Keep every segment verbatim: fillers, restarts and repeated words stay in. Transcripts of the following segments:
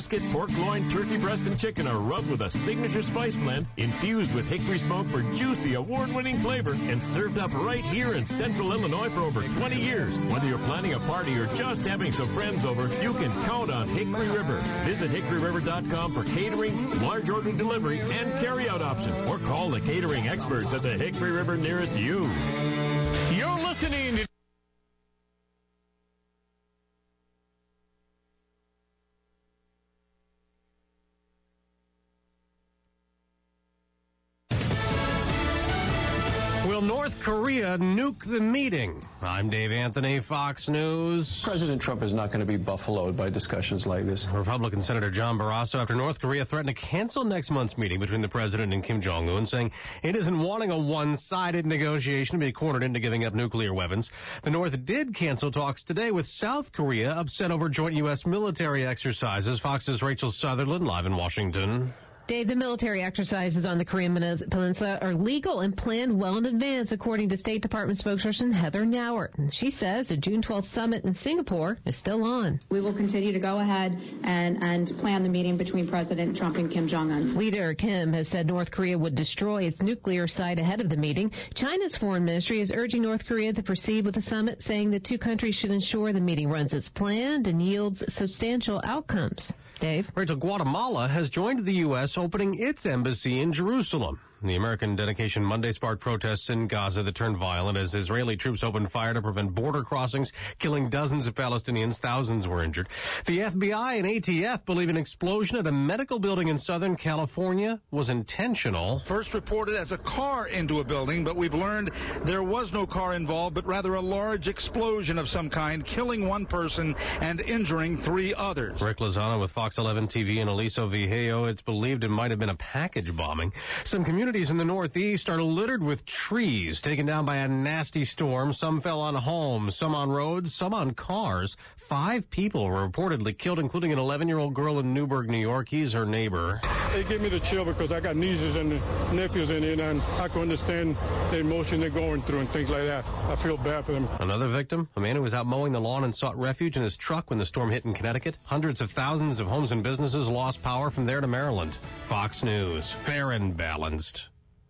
brisket, pork loin, turkey breast, and chicken are rubbed with a signature spice blend infused with hickory smoke for juicy, award-winning flavor and served up right here in Central Illinois for over twenty years. Whether you're planning a party or just having some friends over, you can count on Hickory River. Visit hickory river dot com for catering, large order delivery, and carry-out options, or call the catering experts at the Hickory River nearest you. You're listening to North Korea nuke the meeting. I'm Dave Anthony, Fox News. President Trump is not going to be buffaloed by discussions like this. Republican Senator John Barrasso, after North Korea threatened to cancel next month's meeting between the president and Kim Jong-un, saying it isn't wanting a one-sided negotiation to be cornered into giving up nuclear weapons. The North did cancel talks today with South Korea, upset over joint U S military exercises. Fox's Rachel Sutherland, live in Washington. Dave, the military exercises on the Korean Peninsula are legal and planned well in advance, according to State Department spokesperson Heather Nauert. She says the June twelfth summit in Singapore is still on. We will continue to go ahead and, and plan the meeting between President Trump and Kim Jong-un. Leader Kim has said North Korea would destroy its nuclear site ahead of the meeting. China's foreign ministry is urging North Korea to proceed with the summit, saying the two countries should ensure the meeting runs as planned and yields substantial outcomes. Dave? Rachel, Guatemala has joined the U S opening its embassy in Jerusalem. The American dedication Monday sparked protests in Gaza that turned violent as Israeli troops opened fire to prevent border crossings, killing dozens of Palestinians. Thousands were injured. The F B I and A T F believe an explosion at a medical building in Southern California was intentional. First reported as a car into a building, but we've learned there was no car involved, but rather a large explosion of some kind, killing one person and injuring three others. Rick Lozano with Fox eleven T V and Aliso Viejo. It's believed it might have been a package bombing. Some communities in the Northeast are littered with trees taken down by a nasty storm. Some fell on homes, some on roads, some on cars. Five people were reportedly killed, including an eleven-year-old girl in Newburgh, New York. He's her neighbor. They give me the chill because I got nieces and nephews in it, and I can understand the emotion they're going through and things like that. I feel bad for them. Another victim, a man who was out mowing the lawn and sought refuge in his truck when the storm hit in Connecticut. Hundreds of thousands of homes and businesses lost power from there to Maryland. Fox News, fair and balanced.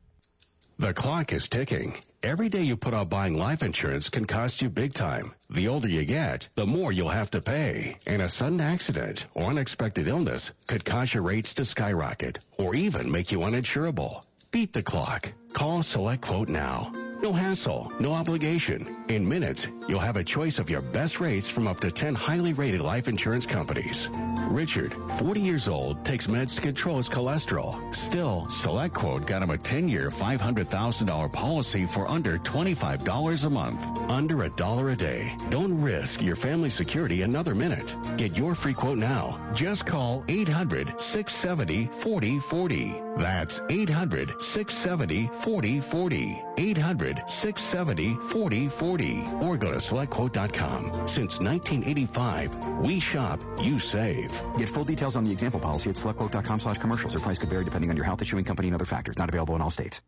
The clock is ticking. Every day you put off buying life insurance can cost you big time. The older you get, the more you'll have to pay. And a sudden accident or unexpected illness could cause your rates to skyrocket or even make you uninsurable. Beat the clock. Call SelectQuote now. No hassle, no obligation. In minutes, you'll have a choice of your best rates from up to ten highly rated life insurance companies. Richard, forty years old, takes meds to control his cholesterol. Still, SelectQuote got him a ten-year, five hundred thousand dollars policy for under twenty-five dollars a month. Under a dollar a day. Don't risk your family's security another minute. Get your free quote now. Just call eight hundred, six seven zero, four zero four zero. That's eight hundred, six seven zero, four zero four zero. eight hundred, six seven zero, four zero four zero. Or go to select quote dot com. Since nineteen eighty-five, we shop, you save. Get full details on the example policy at select quote dot com slash commercials. Or price could vary depending on your health issuing company and other factors. Not available in all states.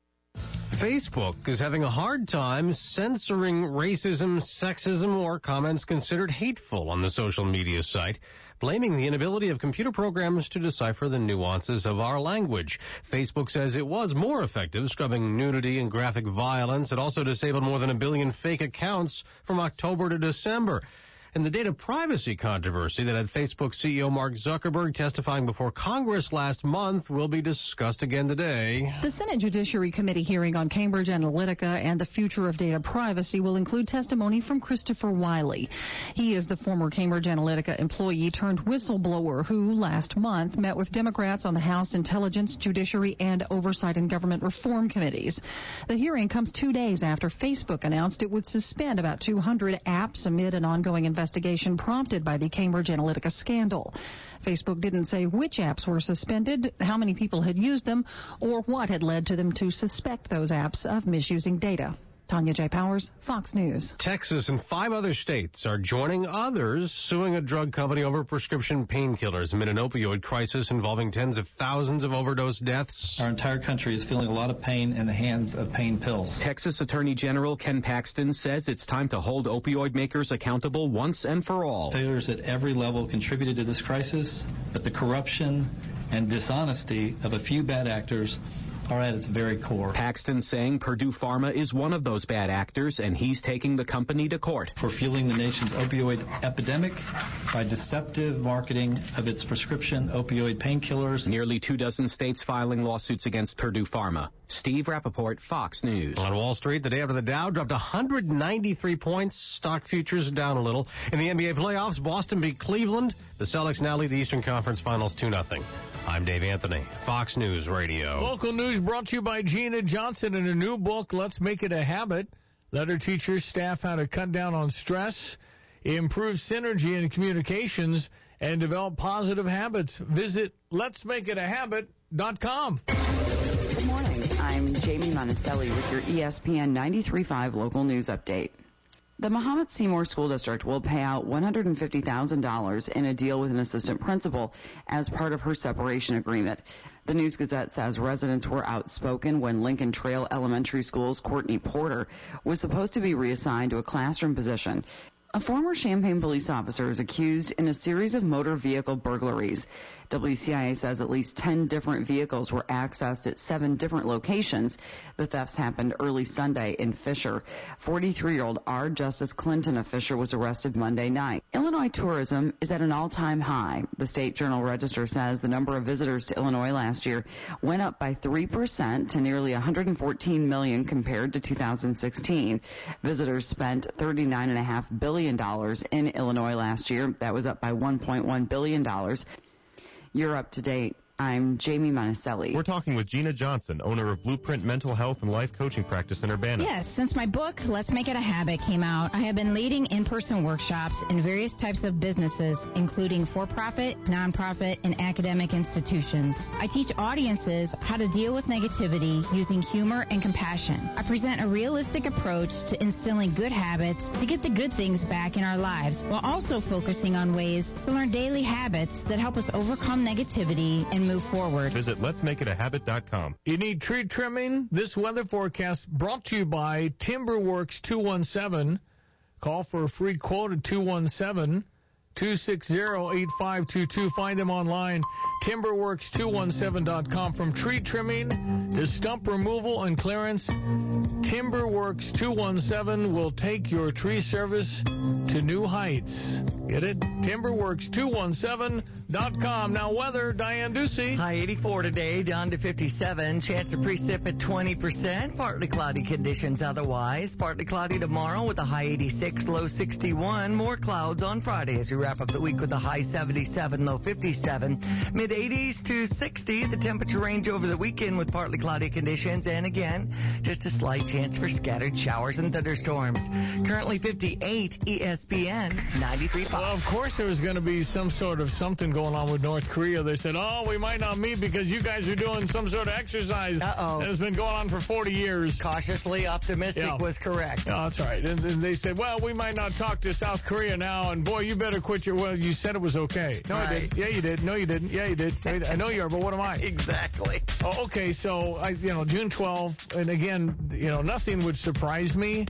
Facebook is having a hard time censoring racism, sexism, or comments considered hateful on the social media site, blaming the inability of computer programs to decipher the nuances of our language. Facebook says it was more effective scrubbing nudity and graphic violence. It also disabled more than a billion fake accounts from October to December. And the data privacy controversy that had Facebook C E O Mark Zuckerberg testifying before Congress last month will be discussed again today. The Senate Judiciary Committee hearing on Cambridge Analytica and the future of data privacy will include testimony from Christopher Wiley. He is the former Cambridge Analytica employee turned whistleblower who last month met with Democrats on the House Intelligence, Judiciary, and Oversight and Government Reform Committees. The hearing comes two days after Facebook announced it would suspend about two hundred apps amid an ongoing investigation. investigation prompted by the Cambridge Analytica scandal. Facebook didn't say which apps were suspended, how many people had used them, or what had led to them to suspect those apps of misusing data. Tanya J. Powers, Fox News. Texas and five other states are joining others suing a drug company over prescription painkillers amid an opioid crisis involving tens of thousands of overdose deaths. Our entire country is feeling a lot of pain in the hands of pain pills. Texas Attorney General Ken Paxton says it's time to hold opioid makers accountable once and for all. Failures at every level contributed to this crisis, but the corruption and dishonesty of a few bad actors are at its very core. Paxton saying Purdue Pharma is one of those bad actors, and he's taking the company to court. For fueling the nation's opioid epidemic by deceptive marketing of its prescription opioid painkillers. Nearly two dozen states filing lawsuits against Purdue Pharma. Steve Rappaport, Fox News. On Wall Street, the day after the Dow dropped one hundred ninety-three points. Stock futures down a little. In the N B A playoffs, Boston beat Cleveland. The Celtics now lead the Eastern Conference Finals two nothing. I'm Dave Anthony, Fox News Radio. Local news brought to you by Gina Johnson in a new book, Let's Make It a Habit. Let her teach her staff how to cut down on stress, improve synergy in communications, and develop positive habits. Visit lets make it a habit dot com. Good morning. I'm Jamie Monticelli with your E S P N ninety-three point five local news update. The Mahomet Seymour School District will pay out one hundred fifty thousand dollars in a deal with an assistant principal as part of her separation agreement. The News Gazette says residents were outspoken when Lincoln Trail Elementary School's Courtney Porter was supposed to be reassigned to a classroom position. A former Champaign police officer is accused in a series of motor vehicle burglaries. W C I A says at least ten different vehicles were accessed at seven different locations. The thefts happened early Sunday in Fisher. forty-three-year-old R. Justice Clinton of Fisher was arrested Monday night. Illinois tourism is at an all-time high. The State Journal-Register says the number of visitors to Illinois last year went up by three percent to nearly one hundred fourteen million compared to two thousand sixteen. Visitors spent thirty-nine point five billion dollars in Illinois last year. That was up by one point one billion dollars. You're up to date. I'm Jamie Monticelli. We're talking with Gina Johnson, owner of Blueprint Mental Health and Life Coaching Practice in Urbana. Yes, since my book, Let's Make It a Habit, came out, I have been leading in-person workshops in various types of businesses, including for-profit, nonprofit, and academic institutions. I teach audiences how to deal with negativity using humor and compassion. I present a realistic approach to instilling good habits to get the good things back in our lives, while also focusing on ways to learn daily habits that help us overcome negativity and move forward. Visit lets make it a habit dot com. You need tree trimming? This weather forecast brought to you by Timberworks two one seven. Call for a free quote at two one seven, two six zero, eight five two two. Find them online, timberworks two one seven dot com. From tree trimming to stump removal and clearance, Timberworks two one seven will take your tree service to new heights. Get it? timberworks two one seven dot com. Now weather, Diane Ducey. High eighty-four today, down to fifty-seven. Chance of precip at twenty percent. Partly cloudy conditions otherwise. Partly cloudy tomorrow with a high eighty-six, low sixty-one. More clouds on Friday as we wrap up the week with a high seventy-seven, low fifty-seven. Mid eighties to sixty. The temperature range over the weekend with partly cloudy conditions. And again, just a slight chance for scattered showers and thunderstorms. Currently fifty-eight, E S P N ninety-three point five. Well, of course there was going to be some sort of something going on with North Korea. They said, oh, we might not meet because you guys are doing some sort of exercise Uh-oh. that has been going on for forty years. Cautiously optimistic yeah. was correct. No, that's right. And then they said, well, we might not talk to South Korea now, and boy, you better quit your, well, you said it was okay. No, right. I did. Yeah, you did. No, you didn't. Yeah, you did. I know you are, but what am I? Exactly. Oh, okay, so, I, you know, June twelfth, and again, you know, nothing would surprise me.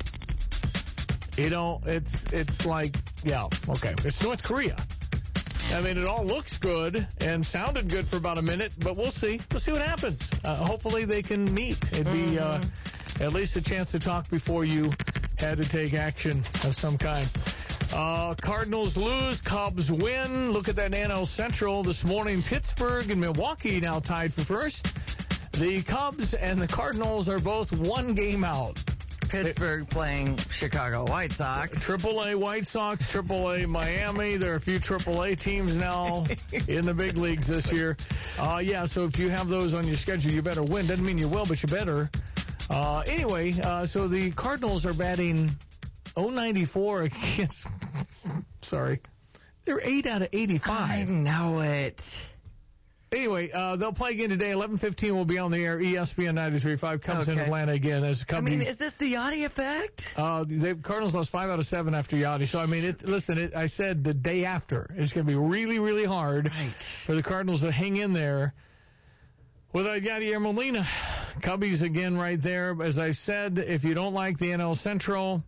You know, it's it's like, yeah, okay, it's North Korea. I mean, it all looks good and sounded good for about a minute, but we'll see. We'll see what happens. Uh, hopefully they can meet. It'd be uh, at least a chance to talk before you had to take action of some kind. Uh, Cardinals lose, Cubs win. Look at that N L Central this morning. Pittsburgh and Milwaukee now tied for first. The Cubs and the Cardinals are both one game out. Pittsburgh playing Chicago White Sox. Triple A White Sox, Triple A Miami. There are a few Triple A teams now in the big leagues this year. Uh, yeah, so if you have those on your schedule, you better win. Doesn't mean you will, but you better. Uh, anyway, uh, so the Cardinals are batting oh ninety-four against, sorry, they're eight out of eighty-five. I know it. Anyway, uh, they'll play again today. eleven fifteen will be on the air. E S P N ninety-three point five comes Okay. in Atlanta again. As I mean, is this the Yachty effect? Uh, the Cardinals lost five out of seven after Yachty. So, I mean, it, listen, it, I said the day after. It's going to be really, really hard right. for the Cardinals to hang in there without Yadier Molina. Cubbies again right there. As I said, if you don't like the N L Central,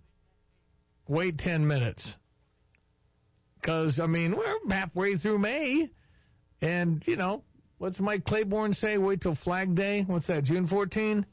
wait ten minutes. Because, I mean, we're halfway through May. And, you know, what's Mike Claiborne say? Wait till Flag Day. What's that, June fourteenth?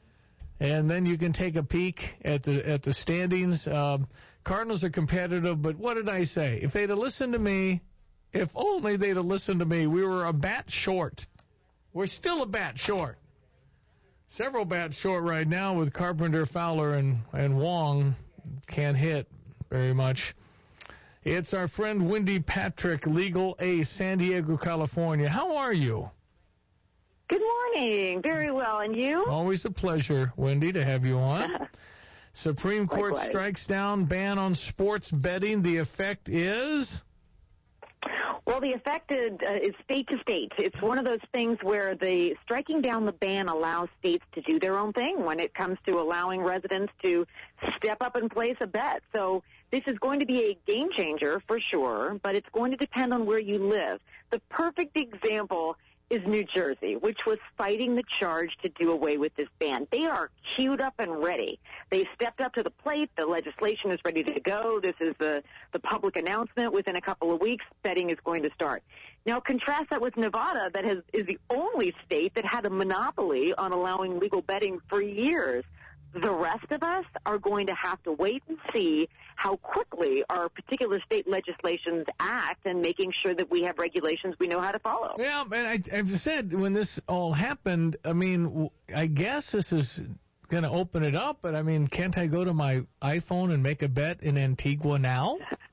And then you can take a peek at the at the standings. Um, Cardinals are competitive, but what did I say? If they'd have listened to me, if only they'd have listened to me, we were a bat short. We're still a bat short. Several bats short right now with Carpenter, Fowler, and, and Wong. Can't hit very much. It's our friend Wendy Patrick, Legal Ace, San Diego, California. How are you? Good morning. Very well. And you? Always a pleasure, Wendy, to have you on. Supreme Court Likewise. strikes down ban on sports betting. The effect is? Well, the effect is, uh, is state to state. It's one of those things where the striking down the ban allows states to do their own thing when it comes to allowing residents to step up and place a bet. So this is going to be a game changer for sure, but it's going to depend on where you live. The perfect example is New Jersey, which was fighting the charge to do away with this ban. They are queued up and ready. They stepped up to the plate. The legislation is ready to go. This is the, the public announcement. Within a couple of weeks, betting is going to start. Now, contrast that with Nevada, that has, is the only state that had a monopoly on allowing legal betting for years. The rest of us are going to have to wait and see how quickly our particular state legislations act and making sure that we have regulations we know how to follow. Yeah, and I, I've said when this all happened, I mean, I guess this is going to open it up, but I mean, can't I go to my iPhone and make a bet in Antigua now?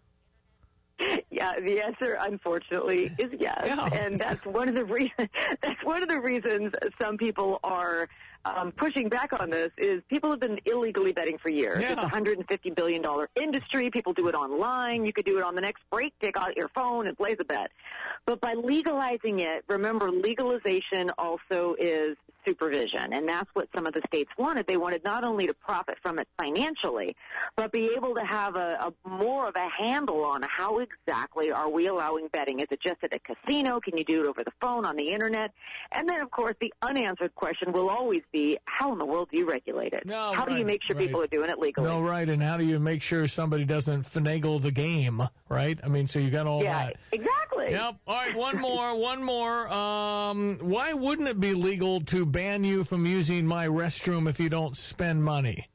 Yeah, the answer, unfortunately, is yes, Yeah. and that's one of the reasons. That's one of the reasons some people are um, pushing back on this. Is people have been illegally betting for years. Yeah. It's a one hundred fifty billion dollars industry. People do it online. You could do it on the next break. Take out your phone and place a bet. But by legalizing it, remember, legalization also is supervision, and that's what some of the states wanted. They wanted not only to profit from it financially, but be able to have a, a more of a handle on how exactly are we allowing betting. Is it just at a casino? Can you do it over the phone, on the internet? And then, of course, the unanswered question will always be, how in the world do you regulate it? No, how do you right, make sure right. people are doing it legally? No, right, and how do you make sure somebody doesn't finagle the game, right? I mean, so you got all yeah, that. exactly. Yep. All right, one more, one more. Um, why wouldn't it be legal to ban you from using my restroom if you don't spend money?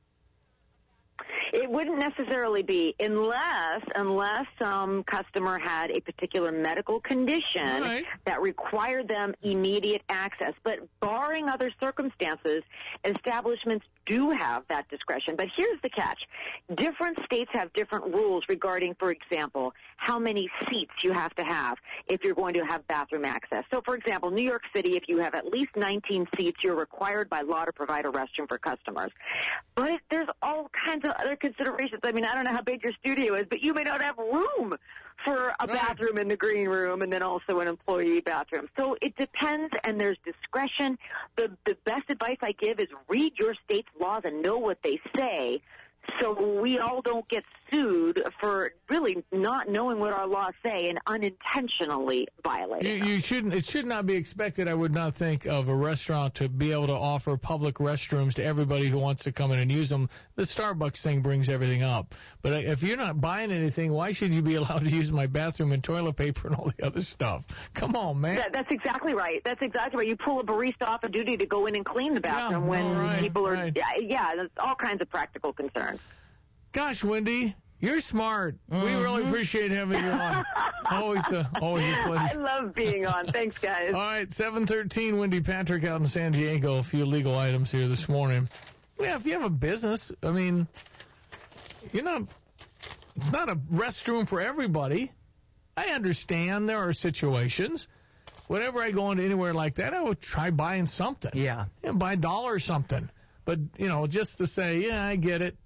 It wouldn't necessarily be unless unless some customer had a particular medical condition Right. that required them immediate access. But barring other circumstances, establishments do have that discretion. But here's the catch. Different states have different rules regarding, for example, how many seats you have to have if you're going to have bathroom access. So, for example, New York City, if you have at least nineteen seats, you're required by law to provide a restroom for customers. But there's all kinds of other considerations. I mean, I don't know how big your studio is, but you may not have room for a bathroom in the green room and then also an employee bathroom. So it depends, and there's discretion. The, the best advice I give is read your state's laws and know what they say, so we all don't get sued for really not knowing what our laws say and unintentionally violating You, them. you shouldn't. It should not be expected, I would not think, of a restaurant to be able to offer public restrooms to everybody who wants to come in and use them. The Starbucks thing brings everything up. But if you're not buying anything, why should you be allowed to use my bathroom and toilet paper and all the other stuff? Come on, man. That, that's exactly right. That's exactly right. You pull a barista off of duty to go in and clean the bathroom Yeah, when right, people are, right. yeah, yeah, there's all kinds of practical concerns. Gosh, Wendy, you're smart. We really appreciate having you on. always, a, always a I pleasure. love being on. Thanks, guys. All right, seven thirteen, Wendy Patrick out in San Diego. A few legal items here this morning. Yeah, if you have a business, I mean, you're not, it's not a restroom for everybody. I understand there are situations. Whenever I go into anywhere like that, I would try buying something. Yeah. Yeah, buy a dollar or something. But, you know, just to say, yeah, I get it.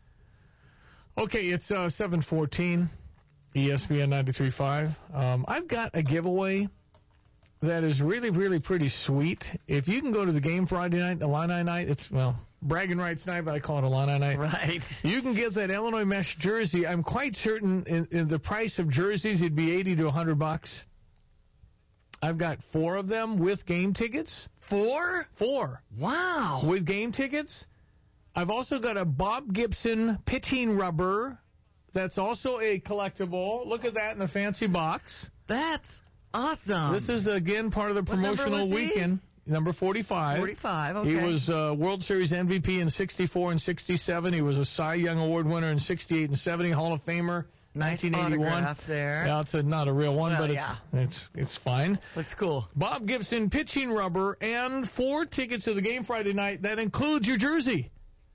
Okay, it's uh, seven fourteen, E S P N ninety-three point five. Um, I've got a giveaway that is really, really pretty sweet. If you can go to the game Friday night, Illini night, it's, well, bragging rights night, but I call it Illini night. Right. You can get that Illinois mesh jersey. I'm quite certain in, in the price of jerseys, it'd be eighty to one hundred bucks. I've got four of them with game tickets. Four? Four. Wow. With game tickets. I've also got a Bob Gibson pitching rubber that's also a collectible. Look at that in a fancy box. That's awesome. This is, again, part of the promotional weekend. Number forty-five. forty-five, okay. He was uh, World Series M V P in sixty-four and sixty-seven. He was a Cy Young Award winner in sixty-eight and seventy, Hall of Famer. Nice nineteen eighty-one. autograph there. Yeah, it's a, not a real one, well, but it's, yeah. it's it's fine. Looks cool. Bob Gibson pitching rubber and four tickets to the game Friday night. That includes your jersey.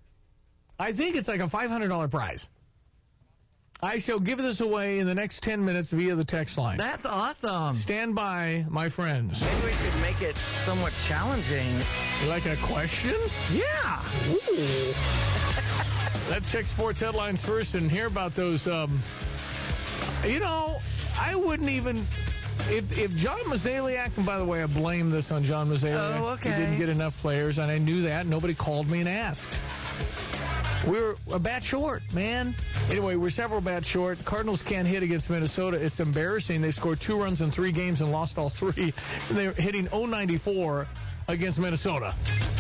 I think it's like a five hundred dollars prize. I shall give this away in the next ten minutes via the text line. That's awesome. Stand by, my friends. Maybe we should make it somewhat challenging. Like a question? Yeah. Ooh. Let's check sports headlines first and hear about those. Um, you know, I wouldn't even... If if John Mozeliak, and by the way, I blame this on John Mozeliak. Oh, okay. He didn't get enough players, and I knew that. Nobody called me and asked. We're a bat short, man. Anyway, we're several bats short. Cardinals can't hit against Minnesota. It's embarrassing. They scored two runs in three games and lost all three. They're hitting oh ninety-four against Minnesota.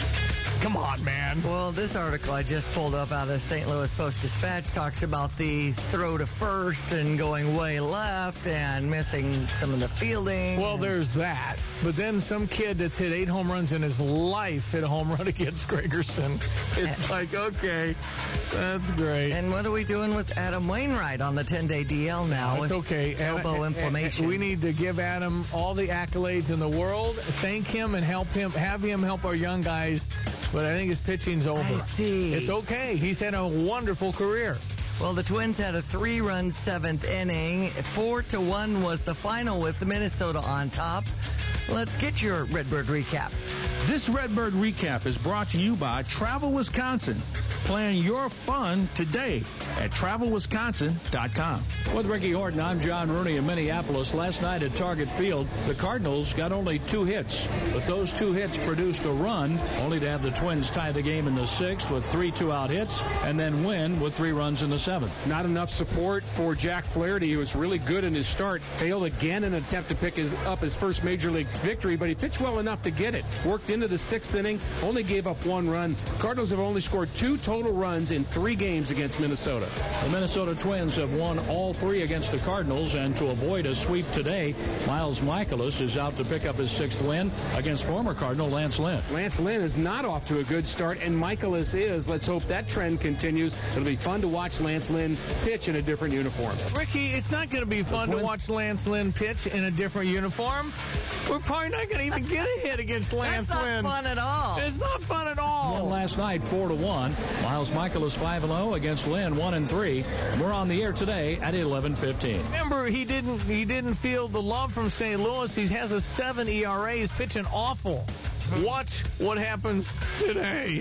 Come on, man. Well, this article I just pulled up out of Saint Louis Post-Dispatch talks about the throw to first and going way left and missing some of the fielding. Well, there's that. But then some kid that's hit eight home runs in his life hit a home run against Gregerson. It's like, okay, that's great. And what are we doing with Adam Wainwright on the ten-day D L now? It's okay. Elbow and, inflammation. And we need to give Adam all the accolades in the world, thank him and help him, have him help our young guys. But I think his pitching's over. I see. It's okay. He's had a wonderful career. Well, the Twins had a three-run seventh inning. Four to one was the final with Minnesota on top. Let's get your Redbird recap. This Redbird recap is brought to you by Travel Wisconsin. Plan your fun today at travel wisconsin dot com. With Ricky Horton, I'm John Rooney in Minneapolis. Last night at Target Field, the Cardinals got only two hits, but those two hits produced a run, only to have the Twins tie the game in the sixth with three two-out hits, and then win with three runs in the seventh. Not enough support for Jack Flaherty, who was really good in his start. Failed again in an attempt to pick his, up his first major league victory, but he pitched well enough to get it. Worked into the sixth inning, only gave up one run. Cardinals have only scored two total runs in three games against Minnesota. The Minnesota Twins have won all three against the Cardinals, and to avoid a sweep today, Miles Michaelis is out to pick up his sixth win against former Cardinal Lance Lynn. Lance Lynn is not off to a good start, and Michaelis is. Let's hope that trend continues. It'll be fun to watch Lance Lynn pitch in a different uniform. Ricky, it's not going to be fun to watch Lance Lynn pitch in a different uniform. We're probably not going to even get a hit against Lance That's Lynn. not fun at all. It's not fun at all. Won last night four to one. Miles Michaelis five and oh against Lynn one and three. We're on the air today at eleven fifteen. Remember, he didn't he didn't feel the love from Saint Louis. He has a seven E R A. He's pitching awful. Watch what happens today.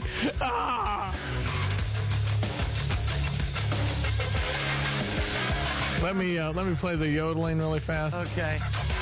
Ah! Let me uh, let me play the yodeling really fast. Okay.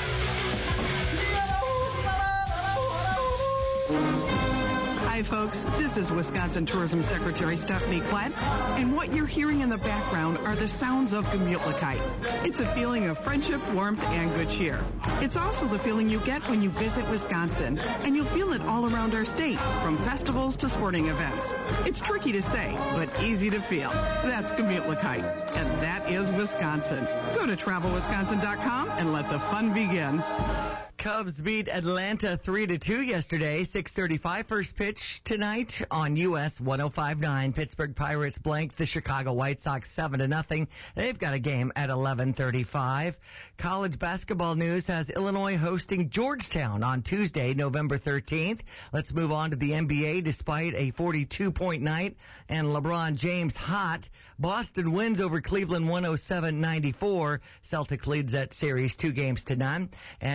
Hi, folks. This is Wisconsin Tourism Secretary Stephanie Klett, and what you're hearing in the background are the sounds of Gemütlichkeit. It's a feeling of friendship, warmth, and good cheer. It's also the feeling you get when you visit Wisconsin, and you'll feel it all around our state, from festivals to sporting events. It's tricky to say, but easy to feel. That's Gemütlichkeit, and that is Wisconsin. Go to travel wisconsin dot com and let the fun begin. Cubs beat Atlanta three to two yesterday. six thirty-five first pitch tonight on U S one oh five point nine. Pittsburgh Pirates blanked the Chicago White Sox seven to nothing. They've got a game at eleven thirty-five. College basketball news has Illinois hosting Georgetown on Tuesday, November thirteenth. Let's move on to the N B A. Despite a forty-two point night and LeBron James hot, Boston wins over Cleveland one oh seven ninety-four. Celtics leads that series two games to none. And Golden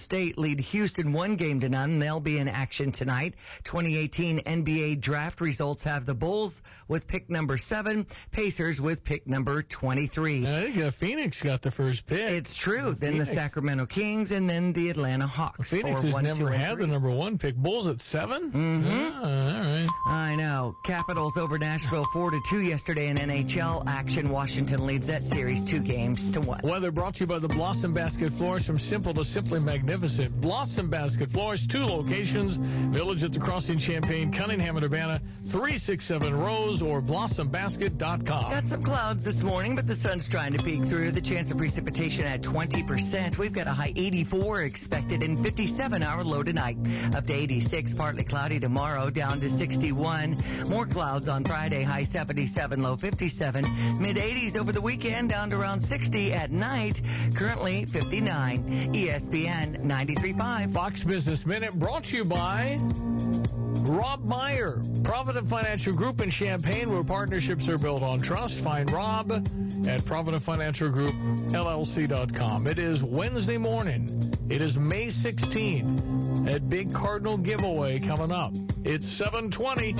State lead Houston one game to none. They'll be in action tonight. twenty eighteen N B A draft results have the Bulls with pick number seven, Pacers with pick number twenty-three. I think uh, Phoenix got the first pick. It's true. Then Phoenix. the Sacramento Kings and then the Atlanta Hawks. Phoenix for has one, never two, had three. the number one pick. Bulls at seven? Mm-hmm. Ah, all right. I know. Capitals over Nashville four to two yesterday in N H L action. Washington leads that series two games to one. Weather brought to you by the Blossom Basket Floors, from simple to simply magnificent. Blossom Basket Floors, two locations, Village at the Crossing, Champaign, Cunningham and Urbana, three six seven Rose or blossom basket dot com. Got some clouds this morning, but the sun's trying to peek through. The chance of precipitation at twenty percent. We've got a high eighty-four expected and fifty-seven hour low tonight. Up to eighty-six, partly cloudy tomorrow, down to sixty-one. More clouds on Friday, high seventy-seven, low fifty-seven. Mid eighties over the weekend, down to around sixty at night. Currently fifty-nine. E S P N ninety-three point five. Fox Business Minute brought to you by Rob Meyer, Provident Financial Group in Champaign, where partnerships are built on trust. Find Rob at Provident Financial Group L L C dot com. It is Wednesday morning. It is May sixteenth. That big Cardinal giveaway coming up. It's seven twenty.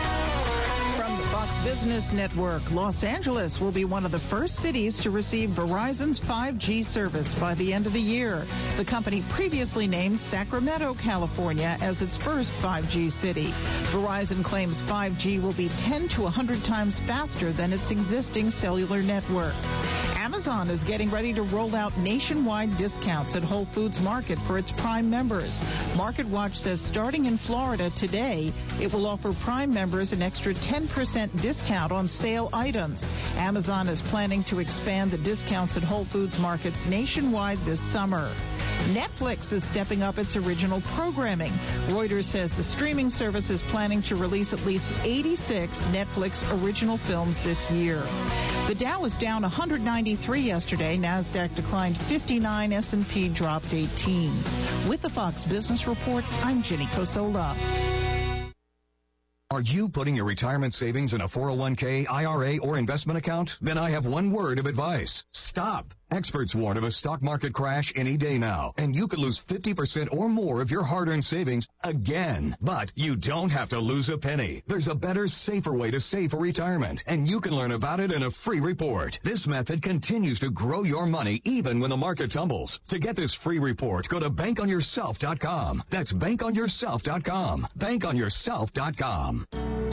From the Fox Business Network, Los Angeles will be one of the first cities to receive Verizon's five G service by the end of the year. The company previously named Sacramento, California, as its first five G city. Verizon claims five G will be ten to one hundred times faster than its existing cellular network. Amazon is getting ready to roll out nationwide discounts at Whole Foods Market for its Prime members. MarketWatch says starting in Florida today, it will offer Prime members an extra ten percent discount on sale items. Amazon is planning to expand the discounts at Whole Foods Markets nationwide this summer. Netflix is stepping up its original programming. Reuters says the streaming service is planning to release at least eighty-six Netflix original films this year. The Dow was down one hundred ninety-three yesterday. NASDAQ declined fifty-nine. S and P dropped eighteen. With the Fox Business Report, I'm Jenny Cosola. Are you putting your retirement savings in a four oh one k, I R A, or investment account? Then I have one word of advice. Stop. Experts warn of a stock market crash any day now, and you could lose fifty percent or more of your hard-earned savings again. But you don't have to lose a penny. There's a better, safer way to save for retirement, and you can learn about it in a free report. This method continues to grow your money even when the market tumbles. To get this free report, go to bank on yourself dot com. That's bank on yourself dot com. bank on yourself dot com.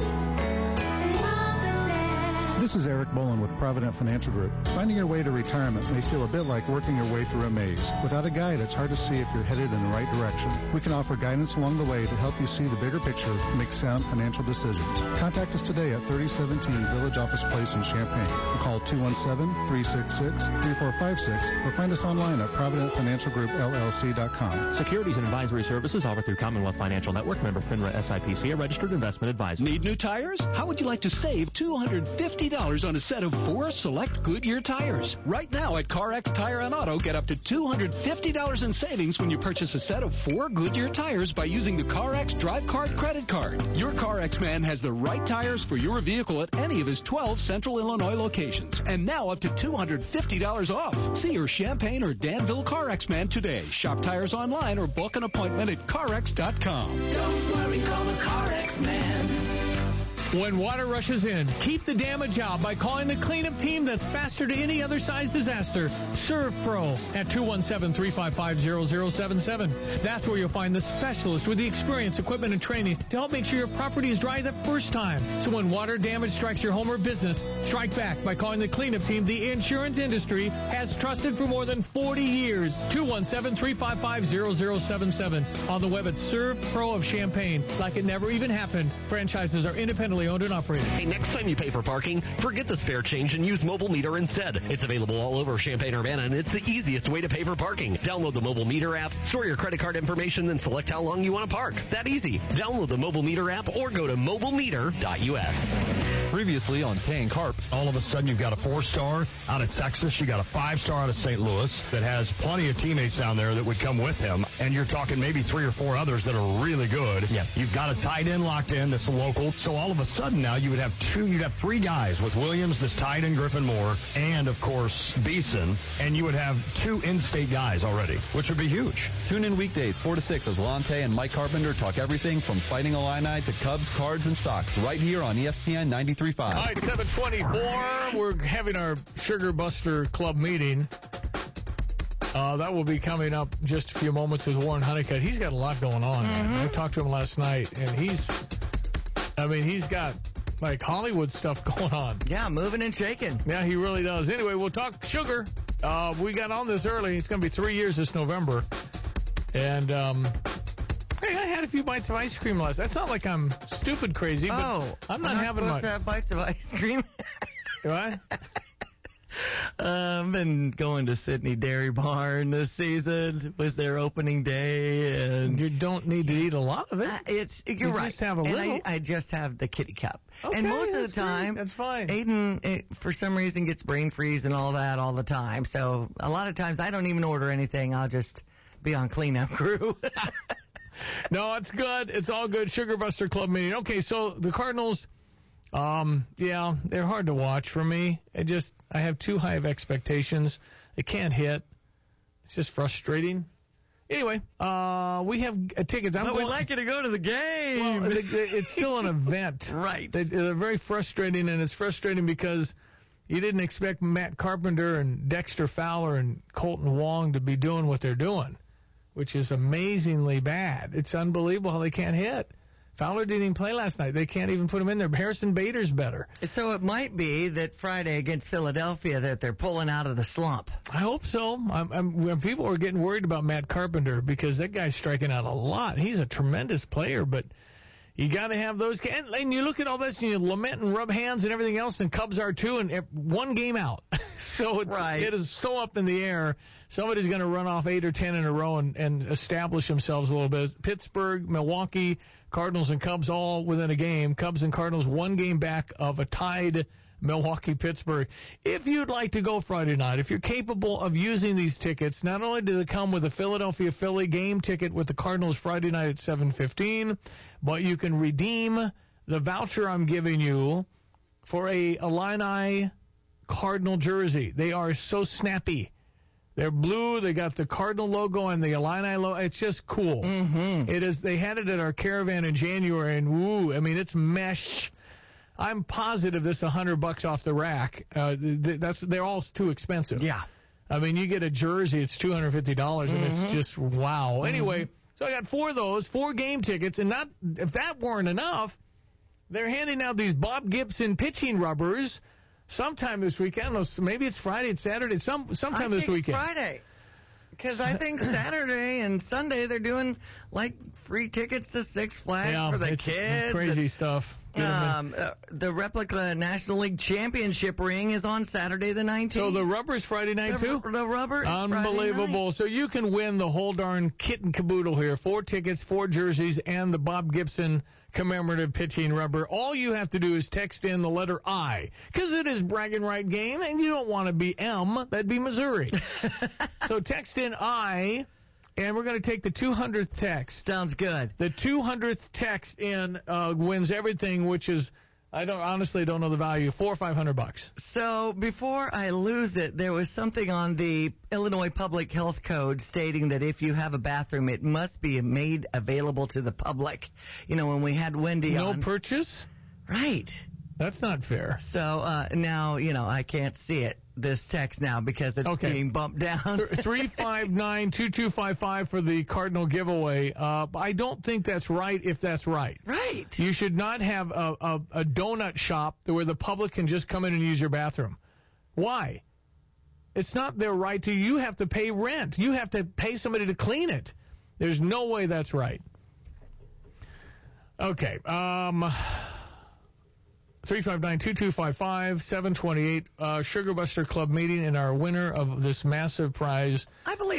This is Eric Bolin with Provident Financial Group. Finding your way to retirement may feel a bit like working your way through a maze. Without a guide, it's hard to see if you're headed in the right direction. We can offer guidance along the way to help you see the bigger picture and make sound financial decisions. Contact us today at thirty seventeen Village Office Place in Champaign. Or call two one seven, three six six, three four five six or find us online at Provident Financial Group L L C dot com. Securities and advisory services offered through Commonwealth Financial Network, member FINRA S I P C, a registered investment advisor. Need new tires? How would you like to save two hundred fifty dollars on a set of four select Goodyear tires? Right now at CarX Tire and Auto, get up to two hundred fifty dollars in savings when you purchase a set of four Goodyear tires by using the CarX Drive Card credit card. Your CarX man has the right tires for your vehicle at any of his twelve Central Illinois locations. And now up to two hundred fifty dollars off. See your Champaign or Danville CarX man today. Shop tires online or book an appointment at CarX dot com. Don't worry, call the CarX man. When water rushes in, keep the damage out by calling the cleanup team that's faster to any other size disaster. ServPro at two one seven, three five five, zero zero seven seven. That's where you'll find the specialist with the experience, equipment, and training to help make sure your property is dry the first time. So when water damage strikes your home or business, strike back by calling the cleanup team the insurance industry has trusted for more than forty years. two one seven, three five five, zero zero seven seven. On the web at ServPro of Champaign. Like it never even happened. Franchises are independently owned and operated. Hey, next time you pay for parking, forget the spare change and use Mobile Meter instead. It's available all over Champaign-Urbana, and it's the easiest way to pay for parking. Download the Mobile Meter app, store your credit card information, then select how long you want to park. That easy. Download the Mobile Meter app or go to mobile meter dot U S. Previously on K and Carp, all of a sudden you've got a four-star out of Texas, you got a five-star out of Saint Louis that has plenty of teammates down there that would come with him, and you're talking maybe three or four others that are really good. Yeah. You've got a tight end locked in that's local, so all of a sudden now you would have two, you'd have three guys with Williams, this tight end Griffin Moore, and of course Beeson, and you would have two in-state guys already, which would be huge. Tune in weekdays four to six as Lante and Mike Carpenter talk everything from Fighting Illini to Cubs, Cards, and Sox right here on E S P N ninety-three point five. All right, seven twenty-four. We're having our Sugar Buster Club meeting. Uh, that will be coming up just a few moments with Warren Honeycutt. He's got a lot going on. Mm-hmm. I talked to him last night, and he's, I mean, he's got like Hollywood stuff going on. Yeah, moving and shaking. Yeah, he really does. Anyway, we'll talk sugar. Uh, we got on this early. It's going to be three years this November. And, um, hey, I had a few bites of ice cream last night. It's not like I'm stupid crazy, but oh, I'm not I'm having supposed much. to have bites of ice cream. What? Uh, I've been going to Sydney Dairy Barn this season. Was their opening day, and you don't need to eat a lot of it. Uh, it's you're you right. Just have a and little. I, I just have the kitty cup. Okay, and most of that's the time, great. That's fine. Aiden, it, for some reason, gets brain freeze and all that all the time. So a lot of times, I don't even order anything. I'll just be on cleanup crew. No, it's good. It's all good. Sugar Buster Club meeting. Okay, so the Cardinals. Um, yeah, they're hard to watch for me. I just, I have too high of expectations. They can't hit. It's just frustrating. Anyway, uh, we have uh, tickets. I'm but going, we'd like you to go to the game. Well, it's still an event. Right. They, they're very frustrating, and it's frustrating because you didn't expect Matt Carpenter and Dexter Fowler and Colton Wong to be doing what they're doing, which is amazingly bad. It's unbelievable how they can't hit. Fowler didn't even play last night. They can't even put him in there. Harrison Bader's better. So it might be that Friday against Philadelphia that they're pulling out of the slump. I hope so. I'm, I'm, when people are getting worried about Matt Carpenter because that guy's striking out a lot. He's a tremendous player, but you got to have those. And, and you look at all this and you lament and rub hands and everything else, and Cubs are too, and one game out. So it's, right. it is so up in the air. Somebody's going to run off eight or ten in a row and, and establish themselves a little bit. Pittsburgh, Milwaukee, Cardinals and Cubs all within a game. Cubs and Cardinals one game back of a tied Milwaukee-Pittsburgh. If you'd like to go Friday night, if you're capable of using these tickets, not only do they come with a Philadelphia-Philly game ticket with the Cardinals Friday night at seven fifteen, but you can redeem the voucher I'm giving you for a Illini Cardinal jersey. They are so snappy. They're blue. They got the Cardinal logo and the Illini logo. It's just cool. Mm-hmm. It is. They had it at our caravan in January, and woo, I mean, it's mesh. I'm positive this is a hundred bucks off the rack. Uh, th- that's they're all too expensive. Yeah. I mean, you get a jersey, it's two hundred fifty dollars, and Mm-hmm. it's just wow. Mm-hmm. Anyway, so I got four of those, four game tickets, and not if that weren't enough, they're handing out these Bob Gibson pitching rubbers. Sometime this weekend, I don't know, maybe it's Friday, it's Saturday, some sometime I this think weekend. It's Friday. Because I think Saturday and Sunday they're doing like free tickets to Six Flags yeah, for the it's kids. Crazy and, stuff. Um, uh, the replica National League Championship ring is on Saturday the nineteenth. So the rubber's Friday night the, too? The rubber is Unbelievable. Friday night. So you can win the whole darn kit and caboodle here. Four tickets, four jerseys, and the Bob Gibson commemorative pitching rubber. All you have to do is text in the letter I, because it is bragging right game, and you don't want to be M. That'd be Missouri. So text in I, and we're going to take the two hundredth text. Sounds good. The two hundredth text in uh, wins everything, which is, I don't honestly don't know the value, four or five hundred bucks. So before I lose it, there was something on the Illinois Public Health Code stating that if you have a bathroom, it must be made available to the public. You know, when we had Wendy no on. No purchase? Right. That's not fair. So uh, now, you know, I can't see it, this text now, because it's okay. being bumped down. three five nine, two two five five for the Cardinal giveaway. Uh, I don't think that's right if that's right. Right. You should not have a, a, a donut shop where the public can just come in and use your bathroom. Why? It's not their right to. You have to pay rent. You have to pay somebody to clean it. There's no way that's right. Okay. Um... three five nine, two two five five, seven twenty-eight, uh, Sugar Buster Club meeting, and our winner of this massive prize. I believe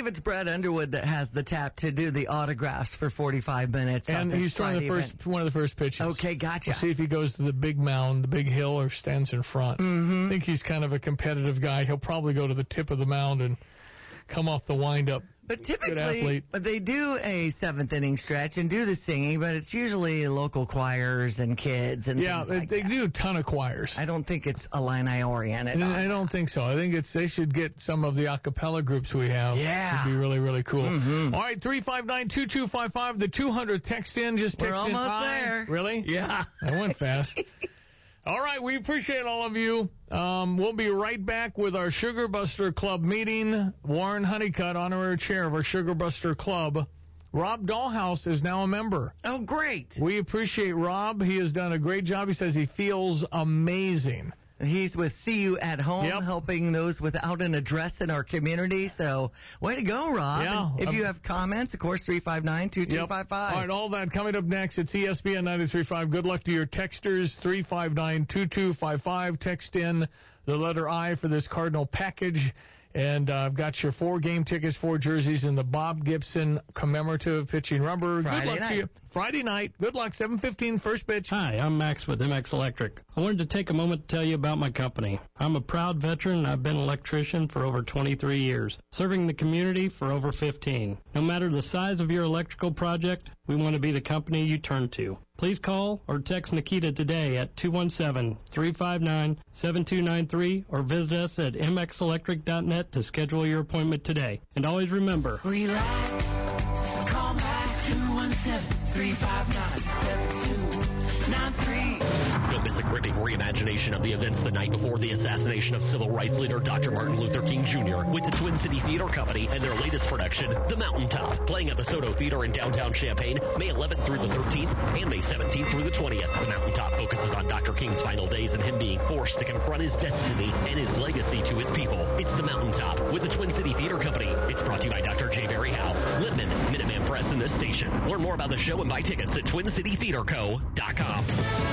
believe it's Brad Underwood that has the tap to do the autographs for forty-five minutes. And he's throwing the first event. one of the first pitches. Okay, gotcha. We'll see if he goes to the big mound, the big hill, or stands in front. Mm-hmm. I think he's kind of a competitive guy. He'll probably go to the tip of the mound and come off the windup. But Good typically, athlete. but they do a seventh inning stretch and do the singing, but it's usually local choirs and kids and Yeah, things they, like they that. do a ton of choirs. I don't think it's Illini oriented. I don't think so. I think it's they should get some of the a cappella groups we have. Yeah. It'd be really, really cool. Mm-hmm. All right, three five nine, two two five five. The two hundred text in. Just We're text in. almost Hi. there. Really? Yeah. That went fast. All right, we appreciate all of you. Um, we'll be right back with our Sugar Buster Club meeting. Warren Honeycutt, honorary chair of our Sugar Buster Club. Rob Dahlhaus is now a member. Oh, great. We appreciate Rob. He has done a great job. He says he feels amazing. He's with See You at Home, Yep. helping those without an address in our community. So, way to go, Rob. Yeah. And if Um, you have comments, of course, three five nine, two two five five. All right, all that coming up next. It's E S P N ninety-three point five. Good luck to your texters. three five nine, two two five five. Text in the letter I for this Cardinal package. And uh, I've got your four game tickets, four jerseys, and the Bob Gibson commemorative pitching rubber. Friday Good luck night. to you. Friday night. Good luck. seven fifteen, first pitch. Hi, I'm Max with M X Electric. I wanted to take a moment to tell you about my company. I'm a proud veteran and I've been an electrician for over twenty-three years, serving the community for over fifteen. No matter the size of your electrical project, we want to be the company you turn to. Please call or text Nikita today at two one seven, three five nine, seven two nine three or visit us at m x electric dot net to schedule your appointment today. And always remember, Relax. Call back two one seven, three five nine, seven two nine three. Don't miss a gripping reimagination of the events the night before the assassination of civil rights leader Doctor Martin Luther King Junior with the Twin City Theater Company and their latest production, The Mountaintop, playing at the Soto Theater in downtown Champaign, May eleventh through the thirteenth and May seventeenth through the twentieth. The Mountaintop focuses on Doctor King's final days and him being forced to confront his destiny and his legacy to his people. It's The Mountaintop with the Twin City Theater Company. It's brought to you by Doctor J. Barry Howe, Lippman, Minuteman Press, and this station. Learn more about the show and buy tickets at twin city theater co dot com.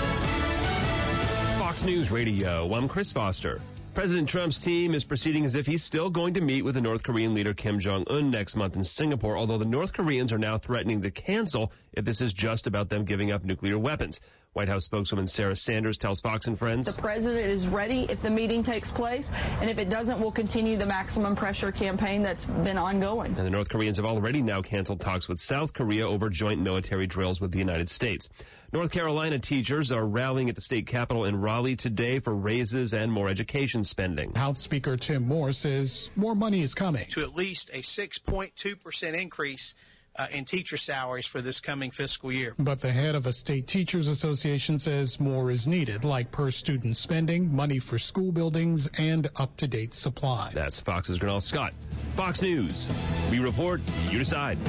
Fox News Radio, I'm Chris Foster. President Trump's team is proceeding as if he's still going to meet with the North Korean leader Kim Jong-un next month in Singapore, although the North Koreans are now threatening to cancel if this is just about them giving up nuclear weapons. White House spokeswoman Sarah Sanders tells Fox and Friends, The president is ready if the meeting takes place, and if it doesn't, we'll continue the maximum pressure campaign that's been ongoing. and the North Koreans have already now canceled talks with South Korea over joint military drills with the United States. North Carolina teachers are rallying at the state capitol in Raleigh today for raises and more education spending. House Speaker Tim Moore says more money is coming. To at least a six point two percent increase uh, in teacher salaries for this coming fiscal year. But the head of a state teachers association says more is needed, like per student spending, money for school buildings, and up-to-date supplies. That's Fox's Gernal Scott. Fox News. We report, you decide.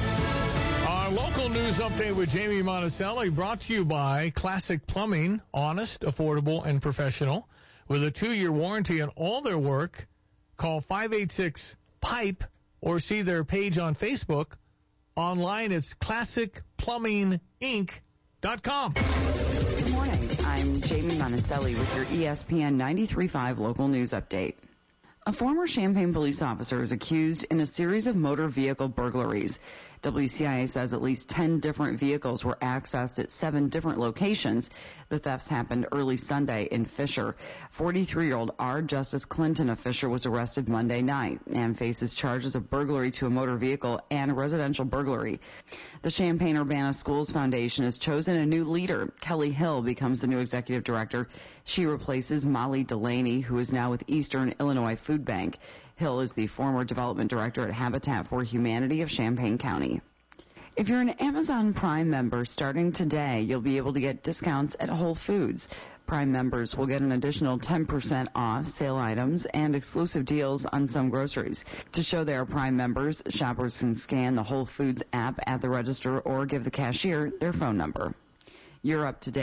Our local news update with Jamie Monticelli brought to you by Classic Plumbing, honest, affordable, and professional. With a two-year warranty on all their work, call five eight six, PIPE or see their page on Facebook. Online, it's classic plumbing inc dot com. Good morning. I'm Jamie Monticelli with your E S P N ninety-three point five local news update. A former Champaign police officer is accused in a series of motor vehicle burglaries. W C I A says at least ten different vehicles were accessed at seven different locations. The thefts happened early Sunday in Fisher. forty-three-year-old R. Justice Clinton of Fisher was arrested Monday night and faces charges of burglary to a motor vehicle and residential burglary. The Champaign-Urbana Schools Foundation has chosen a new leader. Kelly Hill becomes the new executive director. She replaces Molly Delaney, who is now with Eastern Illinois Food Bank. Hill is the former development director at Habitat for Humanity of Champaign County. If you're an Amazon Prime member, starting today, you'll be able to get discounts at Whole Foods. Prime members will get an additional ten percent off sale items and exclusive deals on some groceries. To show they are Prime members, shoppers can scan the Whole Foods app at the register or give the cashier their phone number. You're up to date.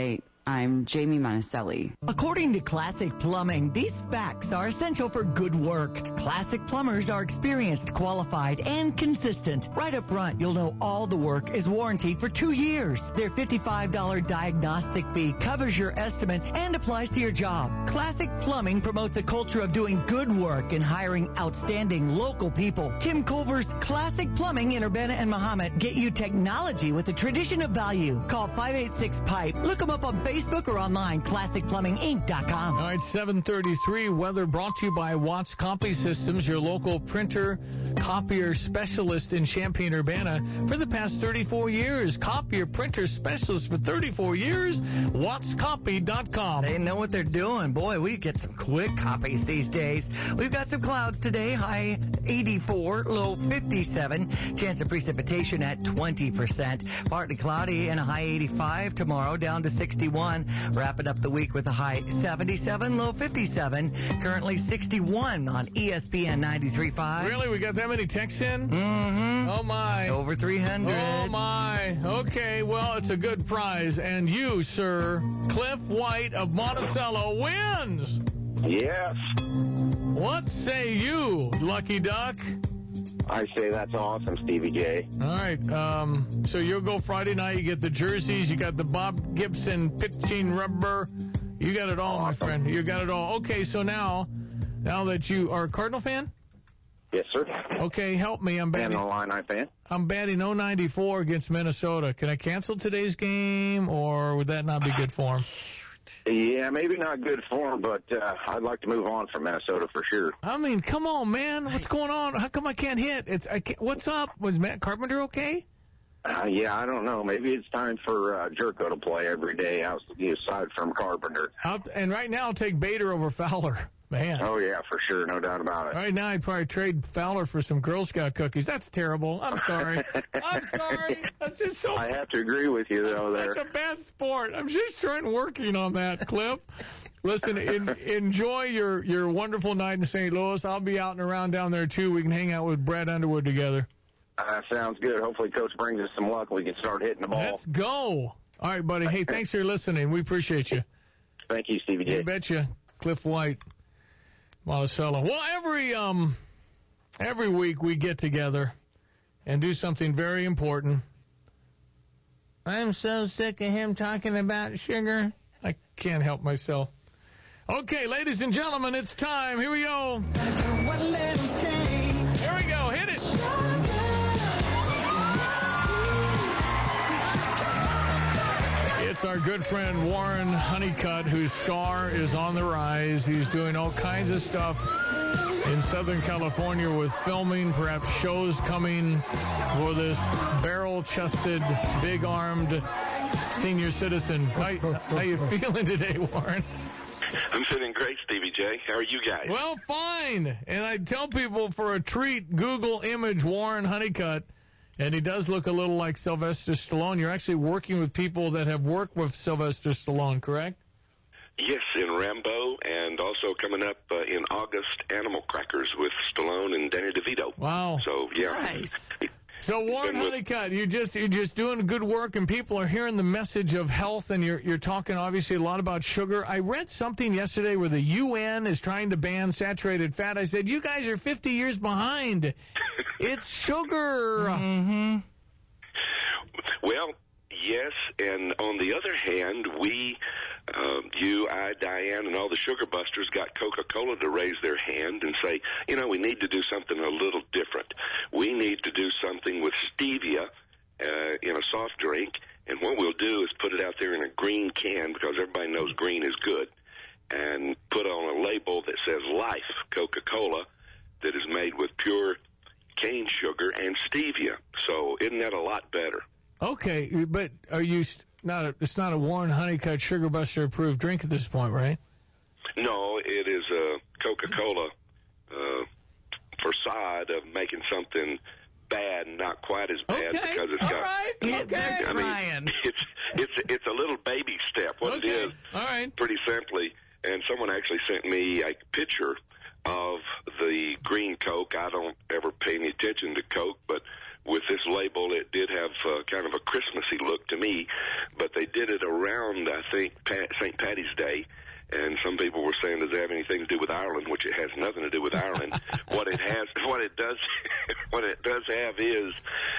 I'm Jamie Monticelli. According to Classic Plumbing, these facts are essential for good work. Classic plumbers are experienced, qualified, and consistent. Right up front, you'll know all the work is warranted for two years. Their fifty-five dollars diagnostic fee covers your estimate and applies to your job. Classic Plumbing promotes a culture of doing good work and hiring outstanding local people. Tim Culver's Classic Plumbing in Urbana and Mahomet get you technology with a tradition of value. Call five eight six pipe. Look them up on Facebook or online, classic plumbing inc dot com. All right, seven thirty-three, weather brought to you by Watts Copy Systems, your local printer copier specialist in Champaign-Urbana for the past thirty-four years. Copier printer specialist for thirty-four years, watts copy dot com. They know what they're doing. Boy, we get some quick copies these days. We've got some clouds today, high eighty-four, low fifty-seven. Chance of precipitation at twenty percent. Partly cloudy and a high eighty-five tomorrow, down to sixty-one. Wrapping up the week with a high seventy-seven, low fifty-seven. Currently sixty-one on E S P N ninety-three point five. Really? We got that many texts in? Mm-hmm. Oh, my. Over three hundred. Oh, my. Okay, well, it's a good prize. And you, sir, Cliff White of Monticello, wins. Yes. What say you, Lucky Duck? I say that's awesome, Stevie J. All right. Um, so you'll go Friday night. You get the jerseys. You got the Bob Gibson pitching rubber. You got it all, awesome. My friend. You got it all. Okay, so now, now that you are a Cardinal fan? Yes, sir. Okay, help me. I'm batting. And an Illini fan. I'm batting oh ninety-four against Minnesota. Can I cancel today's game, or would that not be good form? Yeah, maybe not good form, but uh, I'd like to move on from Minnesota for sure. I mean, come on, man. What's going on? How come I can't hit? It's I can't, what's up? Was Matt Carpenter okay? Uh, yeah, I don't know. Maybe it's time for uh, Jerko to play every day aside from Carpenter. I'll, and right now, I'll take Bader over Fowler. Man. Oh, yeah, for sure. No doubt about it. Right now, I'd probably trade Fowler for some Girl Scout cookies. That's terrible. I'm sorry. I'm sorry. That's just so... I have to agree with you, though, I'm there. Such a bad sport. I'm just trying working on that, Cliff. Listen, in, enjoy your, your wonderful night in Saint Louis. I'll be out and around down there, too. We can hang out with Brad Underwood together. Uh, sounds good. Hopefully, Coach brings us some luck. We can start hitting the ball. Let's go. All right, buddy. Hey, thanks for listening. We appreciate you. Thank you, Stevie J. You betcha. Cliff White. Monticello. Well, every um, every week we get together and do something very important. I'm so sick of him talking about sugar. I can't help myself. Okay, ladies and gentlemen, it's time. Here we go. Here we go. Hit it. It's our good friend Warren Honeycutt, whose star is on the rise. He's doing all kinds of stuff in Southern California with filming, perhaps shows coming for this barrel-chested, big-armed senior citizen. How, how you feeling today, Warren? I'm feeling great, Stevie J. How are you guys? Well, fine. And I tell people for a treat, Google image Warren Honeycutt. And he does look a little like Sylvester Stallone. You're actually working with people that have worked with Sylvester Stallone, correct? Yes, in Rambo, and also coming up uh, in August, Animal Crackers with Stallone and Danny DeVito. Wow. So, yeah. Nice. So, Warren Honeycutt, you're just, you're just doing good work, and people are hearing the message of health, and you're, you're talking, obviously, a lot about sugar. I read something yesterday where the U N is trying to ban saturated fat. I said, you guys are fifty years behind. It's sugar. Mm-hmm. Well, yes, and on the other hand, we, uh, you, I, Diane, and all the sugar busters got Coca-Cola to raise their hand and say, you know, we need to do something a little different. We need to do something with stevia uh, in a soft drink, and what we'll do is put it out there in a green can, because everybody knows green is good, and put on a label that says Life Coca-Cola, that is made with pure cane sugar and stevia. So isn't that a lot better? Okay, but are you not? A, it's not a Warren Honeycutt Sugar Buster approved drink at this point, right? No, it is a Coca-Cola uh, facade of making something bad, not quite as bad, okay. because it's All got. right. Okay. I mean, it's it's it's a little baby step. What okay. it is, All right. pretty simply. And someone actually sent me a picture of the green Coke. I don't ever pay any attention to Coke, but with this label, it did have uh, kind of a Christmassy look to me, but they did it around, I think, Pat, Saint Patty's Day, and some people were saying, does it have anything to do with Ireland, which it has nothing to do with Ireland. what it has, what it does, what it does have is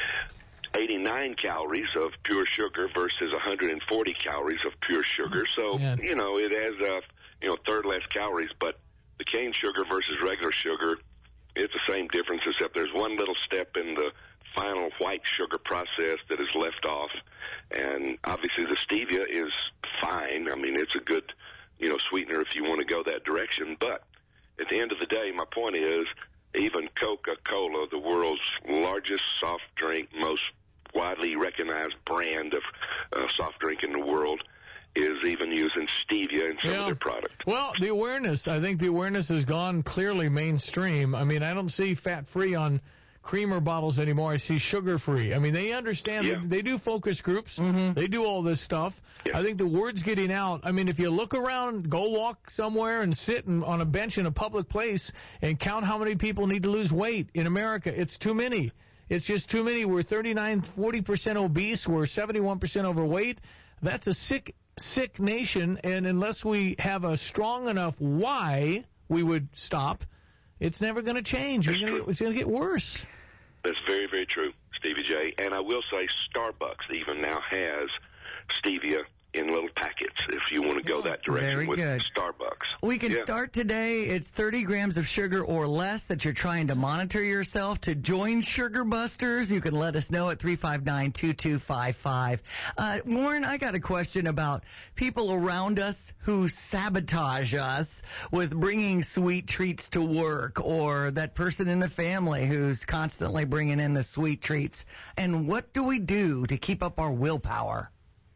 eighty-nine calories of pure sugar versus one hundred forty calories of pure sugar. So, yeah. you know, it has a, you know, third less calories, but the cane sugar versus regular sugar, it's the same difference, except there's one little step in the final white sugar process that is left off, and obviously the stevia is fine. I mean, it's a good, you know, sweetener if you want to go that direction, but at the end of the day, my point is, even Coca-Cola, the world's largest soft drink, most widely recognized brand of uh, soft drink in the world, is even using stevia in some yeah. of their product. Well, the awareness, I think the awareness has gone clearly mainstream. I mean, I don't see fat-free on creamer bottles anymore. I see sugar-free. I mean, they understand. Yeah. They, they do focus groups. Mm-hmm. They do all this stuff. Yeah. I think the word's getting out. I mean, if you look around, go walk somewhere and sit in, on a bench in a public place and count how many people need to lose weight in America, it's too many. It's just too many. We're thirty-nine, forty percent obese. We're seventy-one percent overweight. That's a sick, sick nation, and unless we have a strong enough why we would stop, it's never going to change. It's going to get worse. That's very, very true, Stevie J. And I will say Starbucks even now has stevia in little packets if you want to go that direction Very with good. Starbucks. We can yeah. start today. It's thirty grams of sugar or less that you're trying to monitor yourself. To join Sugar Busters, you can let us know at three five nine, two two five five. Uh, Warren, I got a question about people around us who sabotage us with bringing sweet treats to work, or that person in the family who's constantly bringing in the sweet treats. And what do we do to keep up our willpower?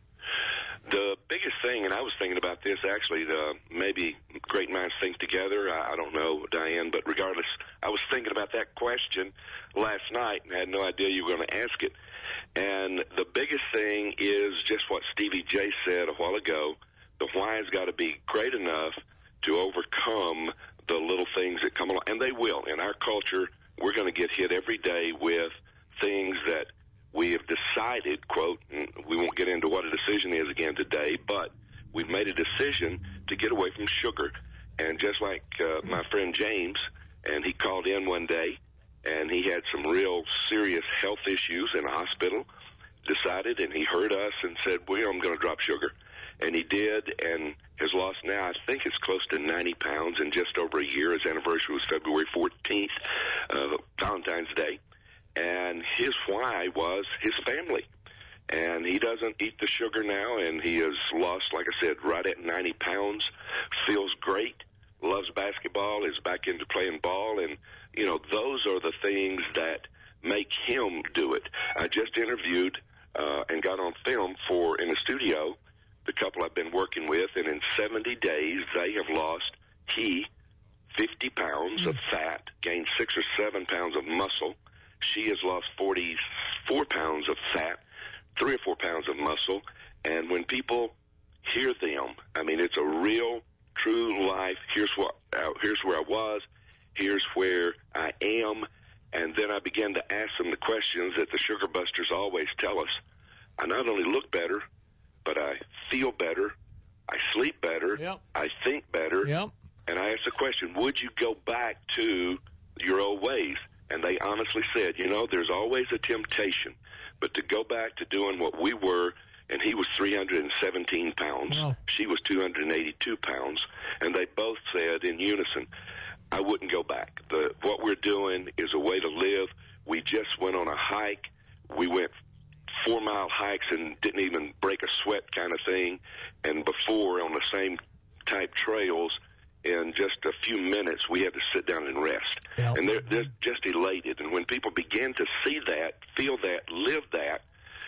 The biggest thing, and I was thinking about this actually, the, maybe great minds think together, I, I don't know, Diane, but regardless, I was thinking about that question last night and had no idea you were going to ask it. And the biggest thing is just what Stevie J said a while ago. The why's got to be great enough to overcome the little things that come along. And they will. In our culture, we're going to get hit every day with things that we have decided, quote, and we won't get into what a decision is again today, but we've made a decision to get away from sugar. And just like uh, my friend James, and he called in one day, and he had some real serious health issues in a hospital, decided, and he heard us and said, well, I'm going to drop sugar. And he did, and has lost now, I think it's close to ninety pounds in just over a year. His anniversary was February fourteenth, uh, Valentine's Day. And his why was his family. And he doesn't eat the sugar now, and he has lost, like I said, right at ninety pounds, feels great, loves basketball, is back into playing ball, and, you know, those are the things that make him do it. I just interviewed uh, and got on film for, in the studio, the couple I've been working with, and in seventy days, they have lost, he, fifty pounds of fat, gained six or seven pounds of muscle. She has lost forty-four pounds of fat, three or four pounds of muscle. And when people hear them, I mean, it's a real, true life. Here's what, uh, here's where I was. Here's where I am. And then I begin to ask them the questions that the Sugar Busters always tell us. I not only look better, but I feel better. I sleep better. Yep. I think better. Yep. And I asked the question, would you go back to your old ways? And they honestly said, you know, there's always a temptation, but to go back to doing what we were, and he was three hundred seventeen pounds, wow. She was two hundred eighty-two pounds, and they both said in unison, I wouldn't go back. The, what we're doing is a way to live. We just went on a hike. We went four-mile hikes and didn't even break a sweat kind of thing, and before on the same type trails, in just a few minutes, we had to sit down and rest. Yep. And they're, they're just elated. And when people begin to see that, feel that, live that,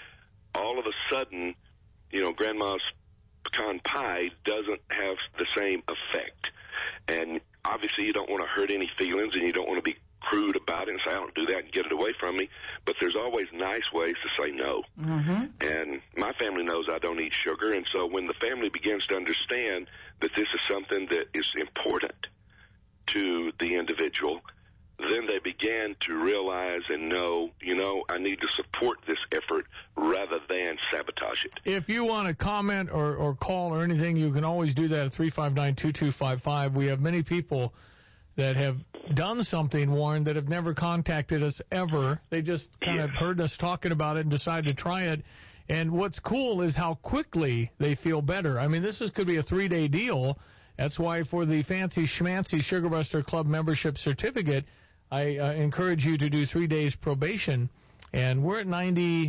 all of a sudden, you know, Grandma's pecan pie doesn't have the same effect. And obviously you don't want to hurt any feelings, and you don't want to be crude about it and say, I don't do that and get it away from me. But there's always nice ways to say no. Mm-hmm. And my family knows I don't eat sugar. And so when the family begins to understand that this is something that is important to the individual, then they began to realize and know, you know, I need to support this effort rather than sabotage it. If you want to comment or, or call or anything, you can always do that at three five nine, two two five five. We have many people that have done something, Warren, that have never contacted us ever. They just kind yes. of heard us talking about it and decided to try it. And what's cool is how quickly they feel better. I mean, this is, could be a three-day deal. That's why for the Fancy Schmancy Sugar Buster Club membership certificate, I uh, encourage you to do three days probation. And we're at ninety,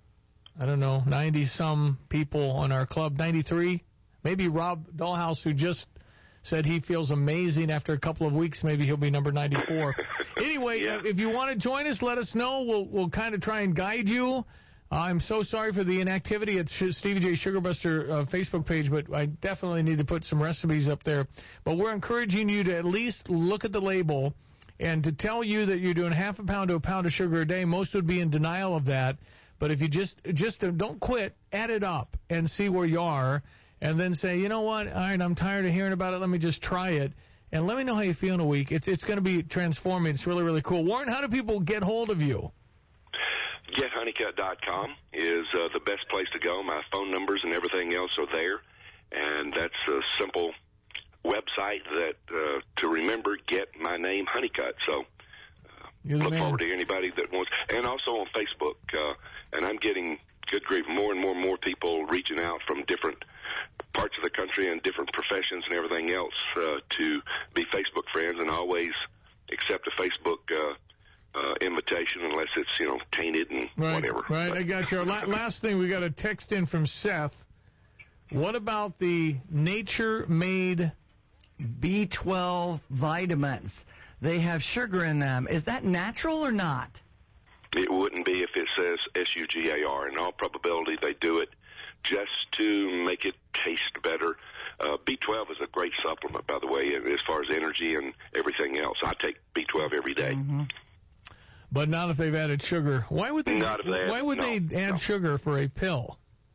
I don't know, ninety-some people on our club, ninety-three. Maybe Rob Dollhouse, who just said he feels amazing after a couple of weeks, maybe he'll be number ninety-four. Anyway, yeah. uh, if you want to join us, let us know. We'll, we'll kind of try and guide you. I'm so sorry for the inactivity at Stevie J Sugar Buster uh, Facebook page, but I definitely need to put some recipes up there. But we're encouraging you to at least look at the label and to tell you that you're doing half a pound to a pound of sugar a day. Most would be in denial of that. But if you just just don't quit, add it up and see where you are, and then say, you know what, all right, I'm tired of hearing about it. Let me just try it. And let me know how you feel in a week. It's, it's going to be transforming. It's really, really cool. Warren, how do people get hold of you? get honeycut dot com is uh, the best place to go. My phone numbers and everything else are there, and that's a simple website that uh, to remember. Get my name, Honeycut. So uh, look man. forward to anybody that wants, and also on Facebook. Uh, and I'm getting, good grief, more and more and more people reaching out from different parts of the country and different professions and everything else uh, to be Facebook friends, and always accept a Facebook uh, uh, invitation unless it's, you know, tainted and right, whatever. Right, but, I got you. La- last thing, we got a text in from Seth. What about the nature-made B twelve vitamins? They have sugar in them. Is that natural or not? It wouldn't be if it says S U G A R. In all probability, they do it just to make it taste better. Uh, B twelve is a great supplement, by the way, as far as energy and everything else. I take B twelve every day. Mm-hmm. But not if they've added sugar. Why would they? Not if they add, why would no, they add no. sugar for a pill?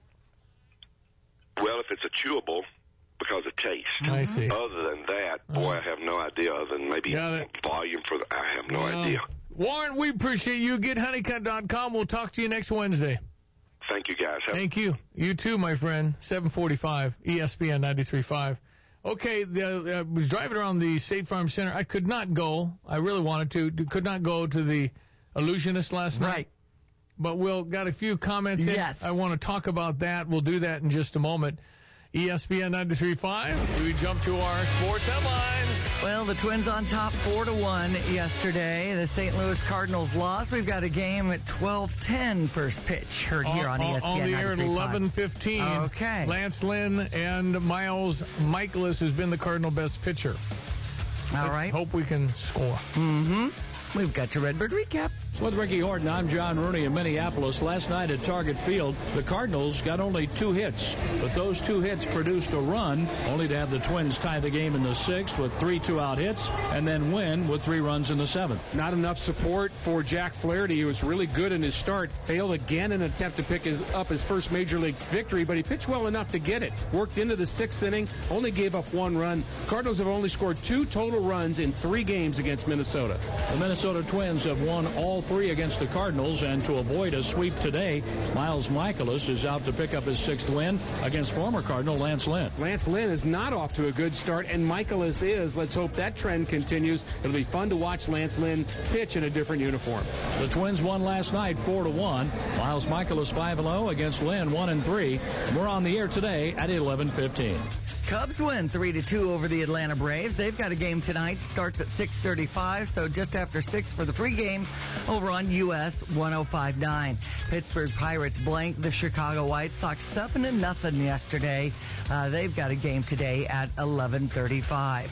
Well, if it's a chewable, because of taste. I see. Other than that, boy, I have no idea. Other than maybe volume for the, I have no well, idea. Warren, we appreciate you. Get honeycut dot com. We'll talk to you next Wednesday. Thank you, guys. Have Thank you. You too, my friend. seven forty-five, E S P N ninety-three point five. Okay, the, I was driving around the State Farm Center. I could not go. I really wanted to. Could not go to the Illusionist last night. Right. But we'll got a few comments in. Yes. I want to talk about that. We'll do that in just a moment. E S P N ninety-three point five. We jump to our sports headlines. Well, the Twins on top four to one yesterday. The Saint Louis Cardinals lost. We've got a game at twelve ten first pitch heard here on, on E S P N on the air at eleven fifteen. Okay. Lance Lynn and Miles Michaelis has been the Cardinal best pitcher. All Let's right. Hope we can score. Mm-hmm. We've got your Redbird recap. With Ricky Horton, I'm John Rooney in Minneapolis. Last night at Target Field, the Cardinals got only two hits, but those two hits produced a run, only to have the Twins tie the game in the sixth with three two-out hits, and then win with three runs in the seventh. Not enough support for Jack Flaherty. He was really good in his start. Failed again in an attempt to pick his, up his first major league victory, but he pitched well enough to get it. Worked into the sixth inning, only gave up one run. Cardinals have only scored two total runs in three games against Minnesota. The Minnesota Twins have won all three against the Cardinals, and to avoid a sweep today, Miles Michaelis is out to pick up his sixth win against former Cardinal Lance Lynn. Lance Lynn is not off to a good start, and Michaelis is. Let's hope that trend continues. It'll be fun to watch Lance Lynn pitch in a different uniform. The Twins won last night four to one. Miles Michaelis five and oh against Lynn one and three. We're on the air today at eleven fifteen. Cubs win three to two over the Atlanta Braves. They've got a game tonight. Starts at six thirty-five, so just after six for the pregame over on U S one oh five point nine. Pittsburgh Pirates blanked the Chicago White Sox seven to nothing yesterday. Uh, they've got a game today at eleven thirty-five.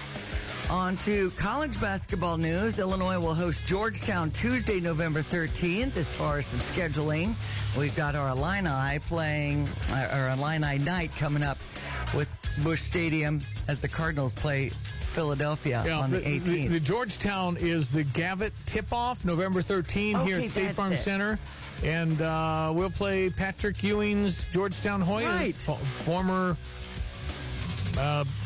On to college basketball news. Illinois will host Georgetown Tuesday, November thirteenth. As far as some scheduling, we've got our Illini playing, our Illini night coming up with Busch Stadium as the Cardinals play Philadelphia yeah, on the eighteenth. The, the Georgetown is the Gavitt tip-off, November thirteenth, okay, here at State Farm it. Center. And uh, we'll play Patrick Ewing's Georgetown Hoyas, right. f- former uh,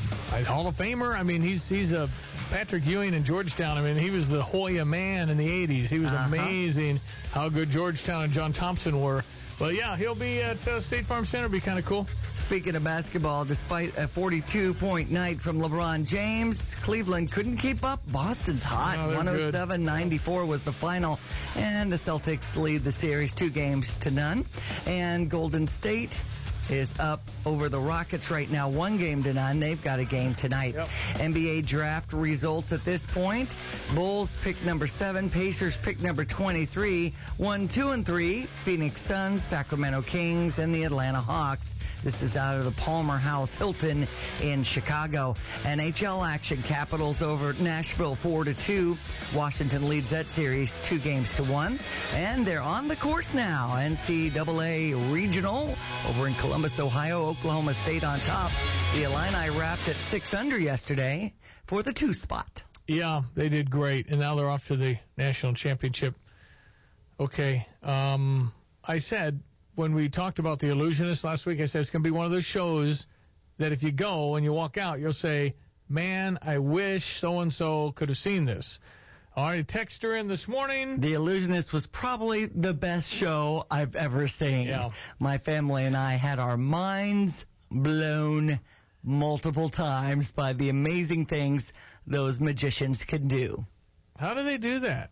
a Hall of Famer. I mean, he's he's a Patrick Ewing in Georgetown. I mean, he was the Hoya man in the eighties. He was Uh-huh. amazing how good Georgetown and John Thompson were. But, yeah, he'll be at uh, State Farm Center. Be kind of cool. Speaking of basketball, despite a forty-two point night from LeBron James, Cleveland couldn't keep up. Boston's hot. Oh, they're one oh seven ninety-four was the final, and the Celtics lead the series two games to none. And Golden State is up over the Rockets right now, one game to none. They've got a game tonight. Yep. N B A draft results at this point. Bulls pick number seven, Pacers pick number twenty-three, one, two, and three, Phoenix Suns, Sacramento Kings, and the Atlanta Hawks. This is out of the Palmer House Hilton in Chicago. N H L action, Capitals over Nashville four to two. Washington leads that series two games to one. And they're on the course now. N C double A Regional over in Columbus, Ohio. Oklahoma State on top. The Illini wrapped at six under yesterday for the two spot. Yeah, they did great, and now they're off to the national championship. Okay, um, I said when we talked about The Illusionist last week, I said it's going to be one of those shows that if you go and you walk out, you'll say, man, I wish so-and-so could have seen this. All right, text her in this morning. The Illusionist was probably the best show I've ever seen. Yeah. My family and I had our minds blown multiple times by the amazing things those magicians can do. How do they do that?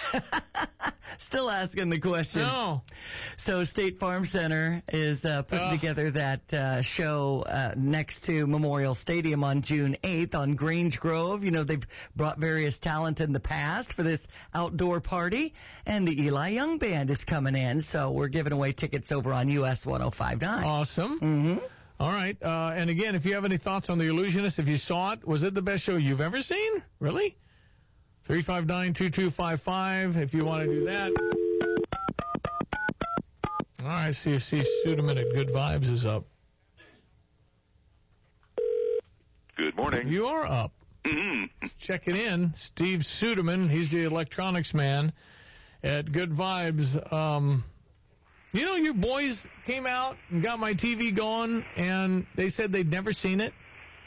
Still asking the question. No. So State Farm Center is uh, putting Uh. together that uh, show uh, next to Memorial Stadium on June eighth on Grange Grove. You know, they've brought various talent in the past for this outdoor party, and the Eli Young Band is coming in, so we're giving away tickets over on U S ten fifty-nine. Awesome. Mm-hmm. All right, uh, and again, if you have any thoughts on The Illusionist, if you saw it, was it the best show you've ever seen? Really? three five nine, two two five five if you want to do that. All right, see if Steve Suderman at Good Vibes is up. Good morning. You are up. Mm-hmm. Let's check it in. Steve Suderman, he's the electronics man at Good Vibes. Um, you know, your boys came out and got my T V going, and they said they'd never seen it.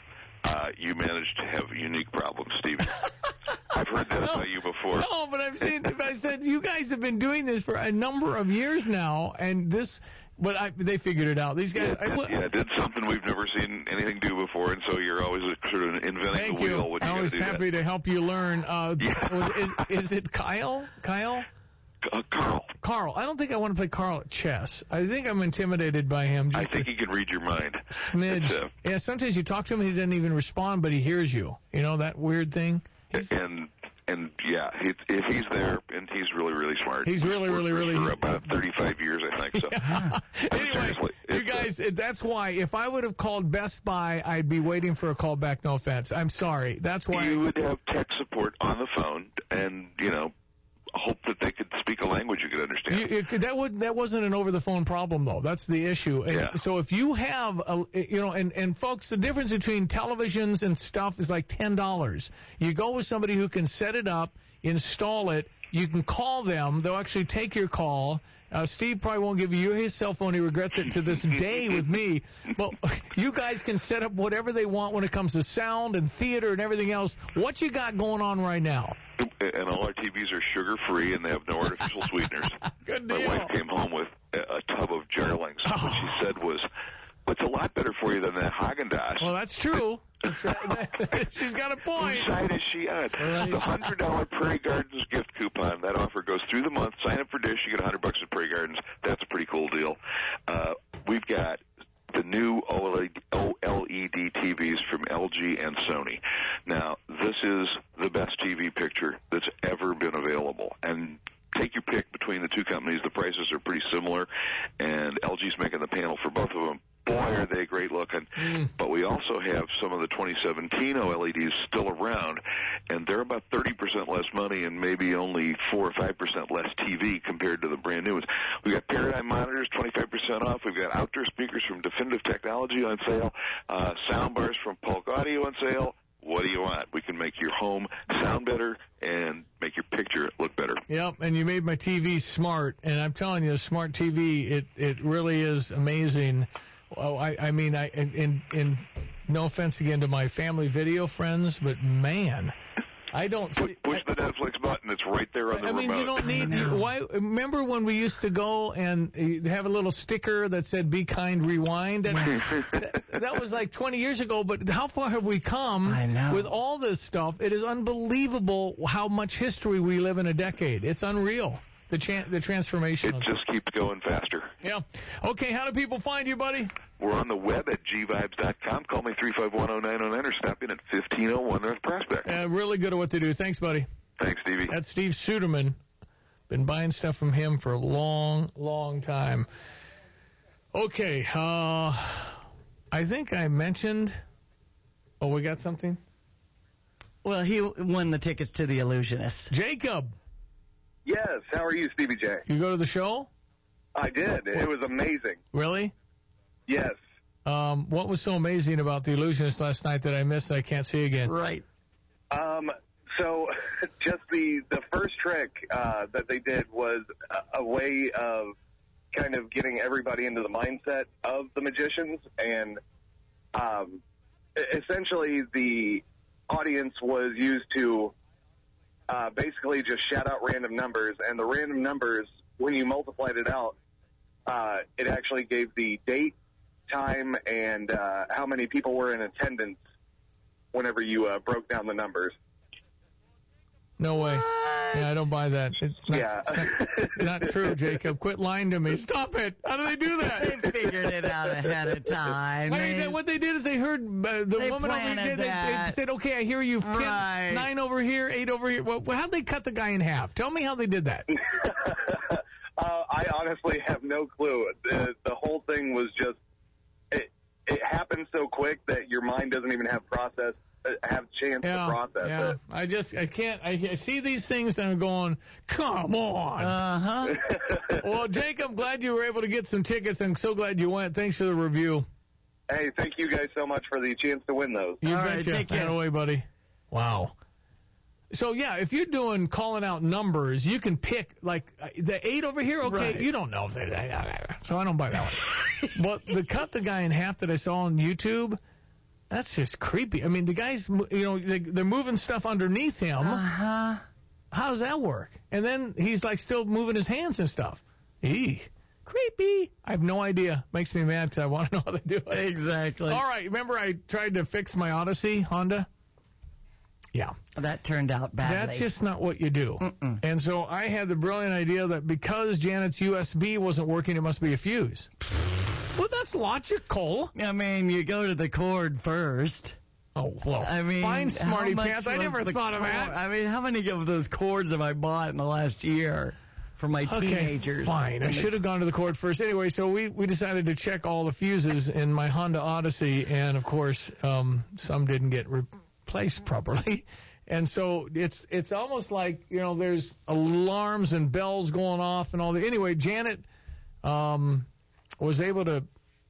Uh, you managed to have unique problems, Steve. I've heard that No. about you before. No, but I've seen. I said you guys have been doing this for a number of years now, and this. But I, they figured it out. These guys. Yeah, I, did, yeah, did something we've never seen anything do before, and so you're always sort of inventing Thank the wheel you. when you I got to was do happy that. to help you learn. Uh, Yeah. was, is, is it Kyle? Kyle? Uh, Carl, Carl. I don't think I want to play Carl at chess. I think I'm intimidated by him. Just I think he can read your mind. a smidge. It's, uh, Yeah. Sometimes you talk to him and he doesn't even respond, but he hears you. You know that weird thing. and and yeah, he, if he's there, and he's really really smart. He's really, really, Worked really- for about thirty-five years, I think. So Anyway, seriously, you it's, uh, guys, that's why if I would have called Best Buy, I'd be waiting for a call back. No offense. I'm sorry. That's why. you would have tech support on the phone, and you know, hope that they could speak a language you could understand. You, it, that would that wasn't an over the phone problem though. That's the issue. And Yeah. So if you have a, you know, and and folks, the difference between televisions and stuff is like ten dollars. You go with somebody who can set it up, install it. You can call them. They'll actually take your call. Uh, Steve probably won't give you his cell phone. He regrets it to this day with me. But you guys can set up whatever they want when it comes to sound and theater and everything else. What you got going on right now? And all our T Vs are sugar-free, and they have no artificial sweeteners. Good My deal. wife came home with a, a tub of Jarlings, which she said was, "What's a lot better for you than that Haagen-Dazs?" Well, that's true. That's right. She's got a point. Whose side is she on? Right. The one hundred dollars Prairie Gardens gift coupon, that offer goes through the month. Sign up for Dish, you get one hundred bucks at Prairie Gardens. That's a pretty cool deal. Uh, we've got the new O L E D T Vs from L G and Sony. Now, this is the best T V picture that's ever been available. And take your pick between the two companies. The prices are pretty similar, and L G's making the panel for both of them. Boy, are they great looking. Mm. But we also have some of the twenty seventeen O L E Ds still around, and they're about thirty percent less money and maybe only four or five percent less T V compared to the brand new ones. We've got Paradigm monitors, twenty-five percent off. We've got outdoor speakers from Definitive Technology on sale, uh, sound bars from Polk Audio on sale. What do you want? We can make your home sound better and make your picture look better. Yep, and you made my T V smart, and I'm telling you, smart T V, it, it really is amazing. Well, I, I mean, I in in no offense again to my family video friends, but man, I don't. Push, push the Netflix button. It's right there on the I remote. mean, you don't need. You, why? Remember when we used to go and uh, have a little sticker that said "Be kind, rewind"? And that, that was like twenty years ago. But how far have we come I know. with all this stuff? It is unbelievable how much history we live in a decade. It's unreal. The chan- the transformation. It just keeps going faster. Yeah. Okay. How do people find you, buddy? We're on the web at g vibes dot com. Call me three five one oh nine oh nine or stop in at fifteen oh one North Prospect. Uh, really good at what they do. Thanks, buddy. Thanks, Stevie. That's Steve Suderman. Been buying stuff from him for a long, long time. Okay. Uh, I think I mentioned. Oh, we got something? Well, he won the tickets to The Illusionist. Jacob. Yes. How are you, Stevie J? You go to the show? I did. It was amazing. Really? Yes. Um, what was so amazing about The Illusionist last night that I missed that I can't see again? Right. Um, so just the, the first trick uh, that they did was a, a way of kind of getting everybody into the mindset of the magicians. And um, essentially the audience was used to uh, basically just shout out random numbers. And the random numbers, when you multiplied it out, uh, it actually gave the date, time, and uh, how many people were in attendance whenever you uh, broke down the numbers. No way. Yeah, I don't buy that. It's not, Yeah. it's not, not true, Jacob. Quit lying to me. Stop it. How do they do that? They figured it out ahead of time. I mean, They- what they did is they heard uh, the They woman over here. planted They, they that. said, okay, I hear you. Ten, Right. Nine over here, eight over here. Well, how'd they cut the guy in half? Tell me how they did that. Uh, I honestly have no clue. The, the whole thing was just, it, it happened so quick that your mind doesn't even have process, uh, have chance Yeah, to process yeah. it. I just, I can't, I, I see these things and I'm going, come on. Uh-huh. Well, Jake, I'm glad you were able to get some tickets. I'm so glad you went. Thanks for the review. Hey, thank you guys so much for the chance to win those. You All right, betcha. take care. That away, buddy. Wow. So, yeah, if you're doing calling out numbers, you can pick, like, uh, the eight over here, okay, Right. you don't know if they, so I don't buy that one. But the cut the guy in half that I saw on YouTube, that's just creepy. I mean, the guy's, mo- you know, they, they're moving stuff underneath him. Uh-huh. How does that work? And then he's, like, still moving his hands and stuff. Eek. Creepy. I have no idea. Makes me mad because I want to know how they do it. Exactly. All right, remember I tried to fix my Odyssey Honda? Yeah. That turned out badly. That's just not what you do. Mm-mm. And so I had the brilliant idea that because Janet's U S B wasn't working, it must be a fuse. Well, that's logical. I mean, you go to the cord first. Oh, well, I mean, fine, smarty how much pants. I was never the thought of cord? that. I mean, how many of those cords have I bought in the last year for my Okay, teenagers? fine. I should have gone to the cord first. Anyway, so we, we decided to check all the fuses in my Honda Odyssey, and, of course, um, some didn't get replaced properly. And so it's it's almost like, you know, there's alarms and bells going off and all that. Anyway, Janet um, was able to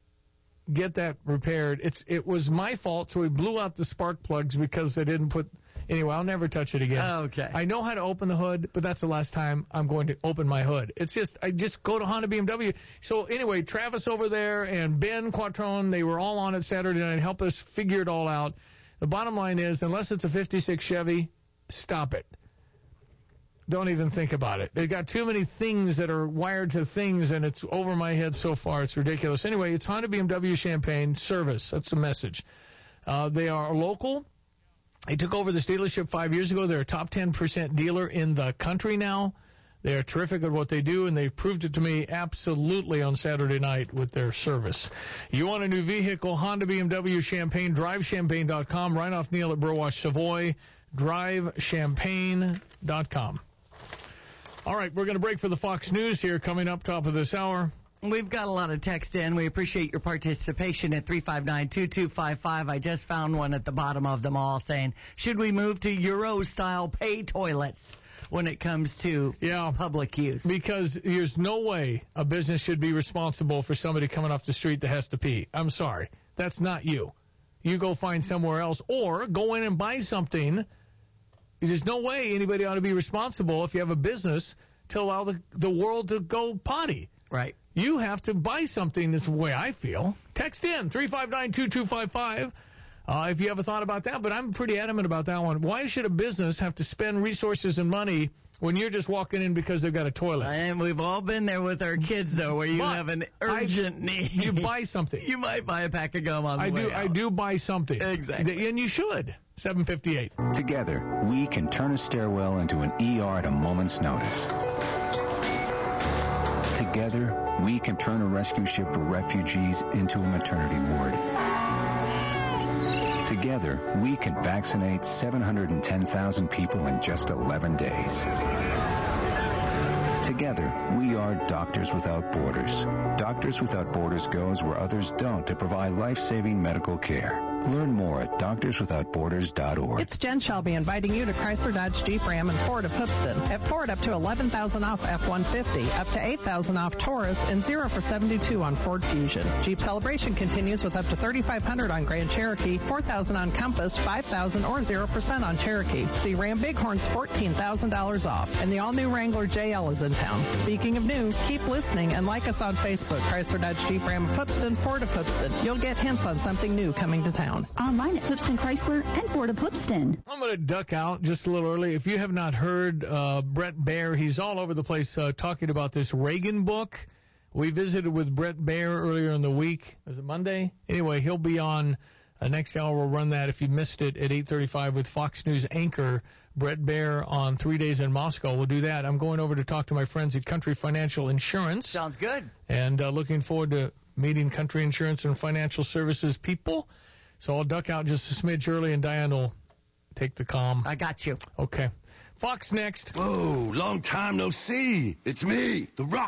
get that repaired. It's It was my fault, so we blew out the spark plugs because I didn't put... Anyway, I'll never touch it again. Okay. I know how to open the hood, but that's the last time I'm going to open my hood. It's just, I just go to Honda B M W. So anyway, Travis over there and Ben Quattrone, they were all on it Saturday night, help us figure it all out. The bottom line is, unless it's a fifty-six Chevy, stop it. Don't even think about it. They've got too many things that are wired to things, and it's over my head so far. It's ridiculous. Anyway, it's Honda B M W Champaign service. That's the message. Uh, they are local. They took over this dealership five years ago. They're a top ten percent dealer in the country now. They are terrific at what they do, and they've proved it to me absolutely on Saturday night with their service. You want a new vehicle, Honda B M W Champaign, drive champaign dot com. Right off Neil at Burwash Savoy, drive champaign dot com. All right, we're going to break for the Fox News here coming up top of this hour. We've got a lot of text in. We appreciate your participation at three five nine, two two five five. I just found one at the bottom of them all saying, should we move to Euro-style pay toilets when it comes to yeah, public use? Because there's no way a business should be responsible for somebody coming off the street that has to pee. I'm sorry. That's not you. You go find somewhere else or go in and buy something. There's no way anybody ought to be responsible if you have a business to allow the, the world to go potty. Right. You have to buy something. This is the way I feel. Text in, three five nine, two two five five. Uh, if you have a thought about that, but I'm pretty adamant about that one. Why should a business have to spend resources and money when you're just walking in because they've got a toilet? And we've all been there with our kids, though, where you but have an urgent I, need. You buy something. You might buy a pack of gum on the I way do. out. I do buy something. Exactly. And you should. seven fifty-eight. Together, we can turn a stairwell into an E R at a moment's notice. Together, we can turn a rescue ship for refugees into a maternity ward. Together, we can vaccinate seven hundred ten thousand people in just eleven days. Together, we are Doctors Without Borders. Doctors Without Borders goes where others don't to provide life-saving medical care. Learn more at doctors without borders dot org. It's Jen Shelby inviting you to Chrysler Dodge Jeep Ram and Ford of Hoopston. At Ford, up to eleven thousand dollars off F one fifty, up to eight thousand dollars off Taurus, and zero for seventy-two on Ford Fusion. Jeep Celebration continues with up to thirty-five hundred dollars on Grand Cherokee, four thousand dollars on Compass, five thousand dollars or zero percent on Cherokee. See Ram Bighorn's fourteen thousand dollars off. And the all-new Wrangler J L is in town. Speaking of new, keep listening and like us on Facebook. Chrysler Dodge Jeep Ram of Hoopston, Ford of Hoopston. You'll get hints on something new coming to town. Online at Hoopston Chrysler and Ford of Hoopston. I'm going to duck out just a little early. If you have not heard uh, Brett Baer, he's all over the place uh, talking about this Reagan book. We visited with Brett Baer earlier in the week. Was it Monday? Anyway, he'll be on uh, next hour. We'll run that if you missed it at eight thirty-five with Fox News anchor Brett Baer on Three Days in Moscow. We'll do that. I'm going over to talk to my friends at Country Financial Insurance. Sounds good. And uh, looking forward to meeting Country Insurance and Financial Services people. So I'll duck out just a smidge early, and Diane will take the calm. I got you. Okay. Fox next. Whoa, long time no see. It's me, the Rock.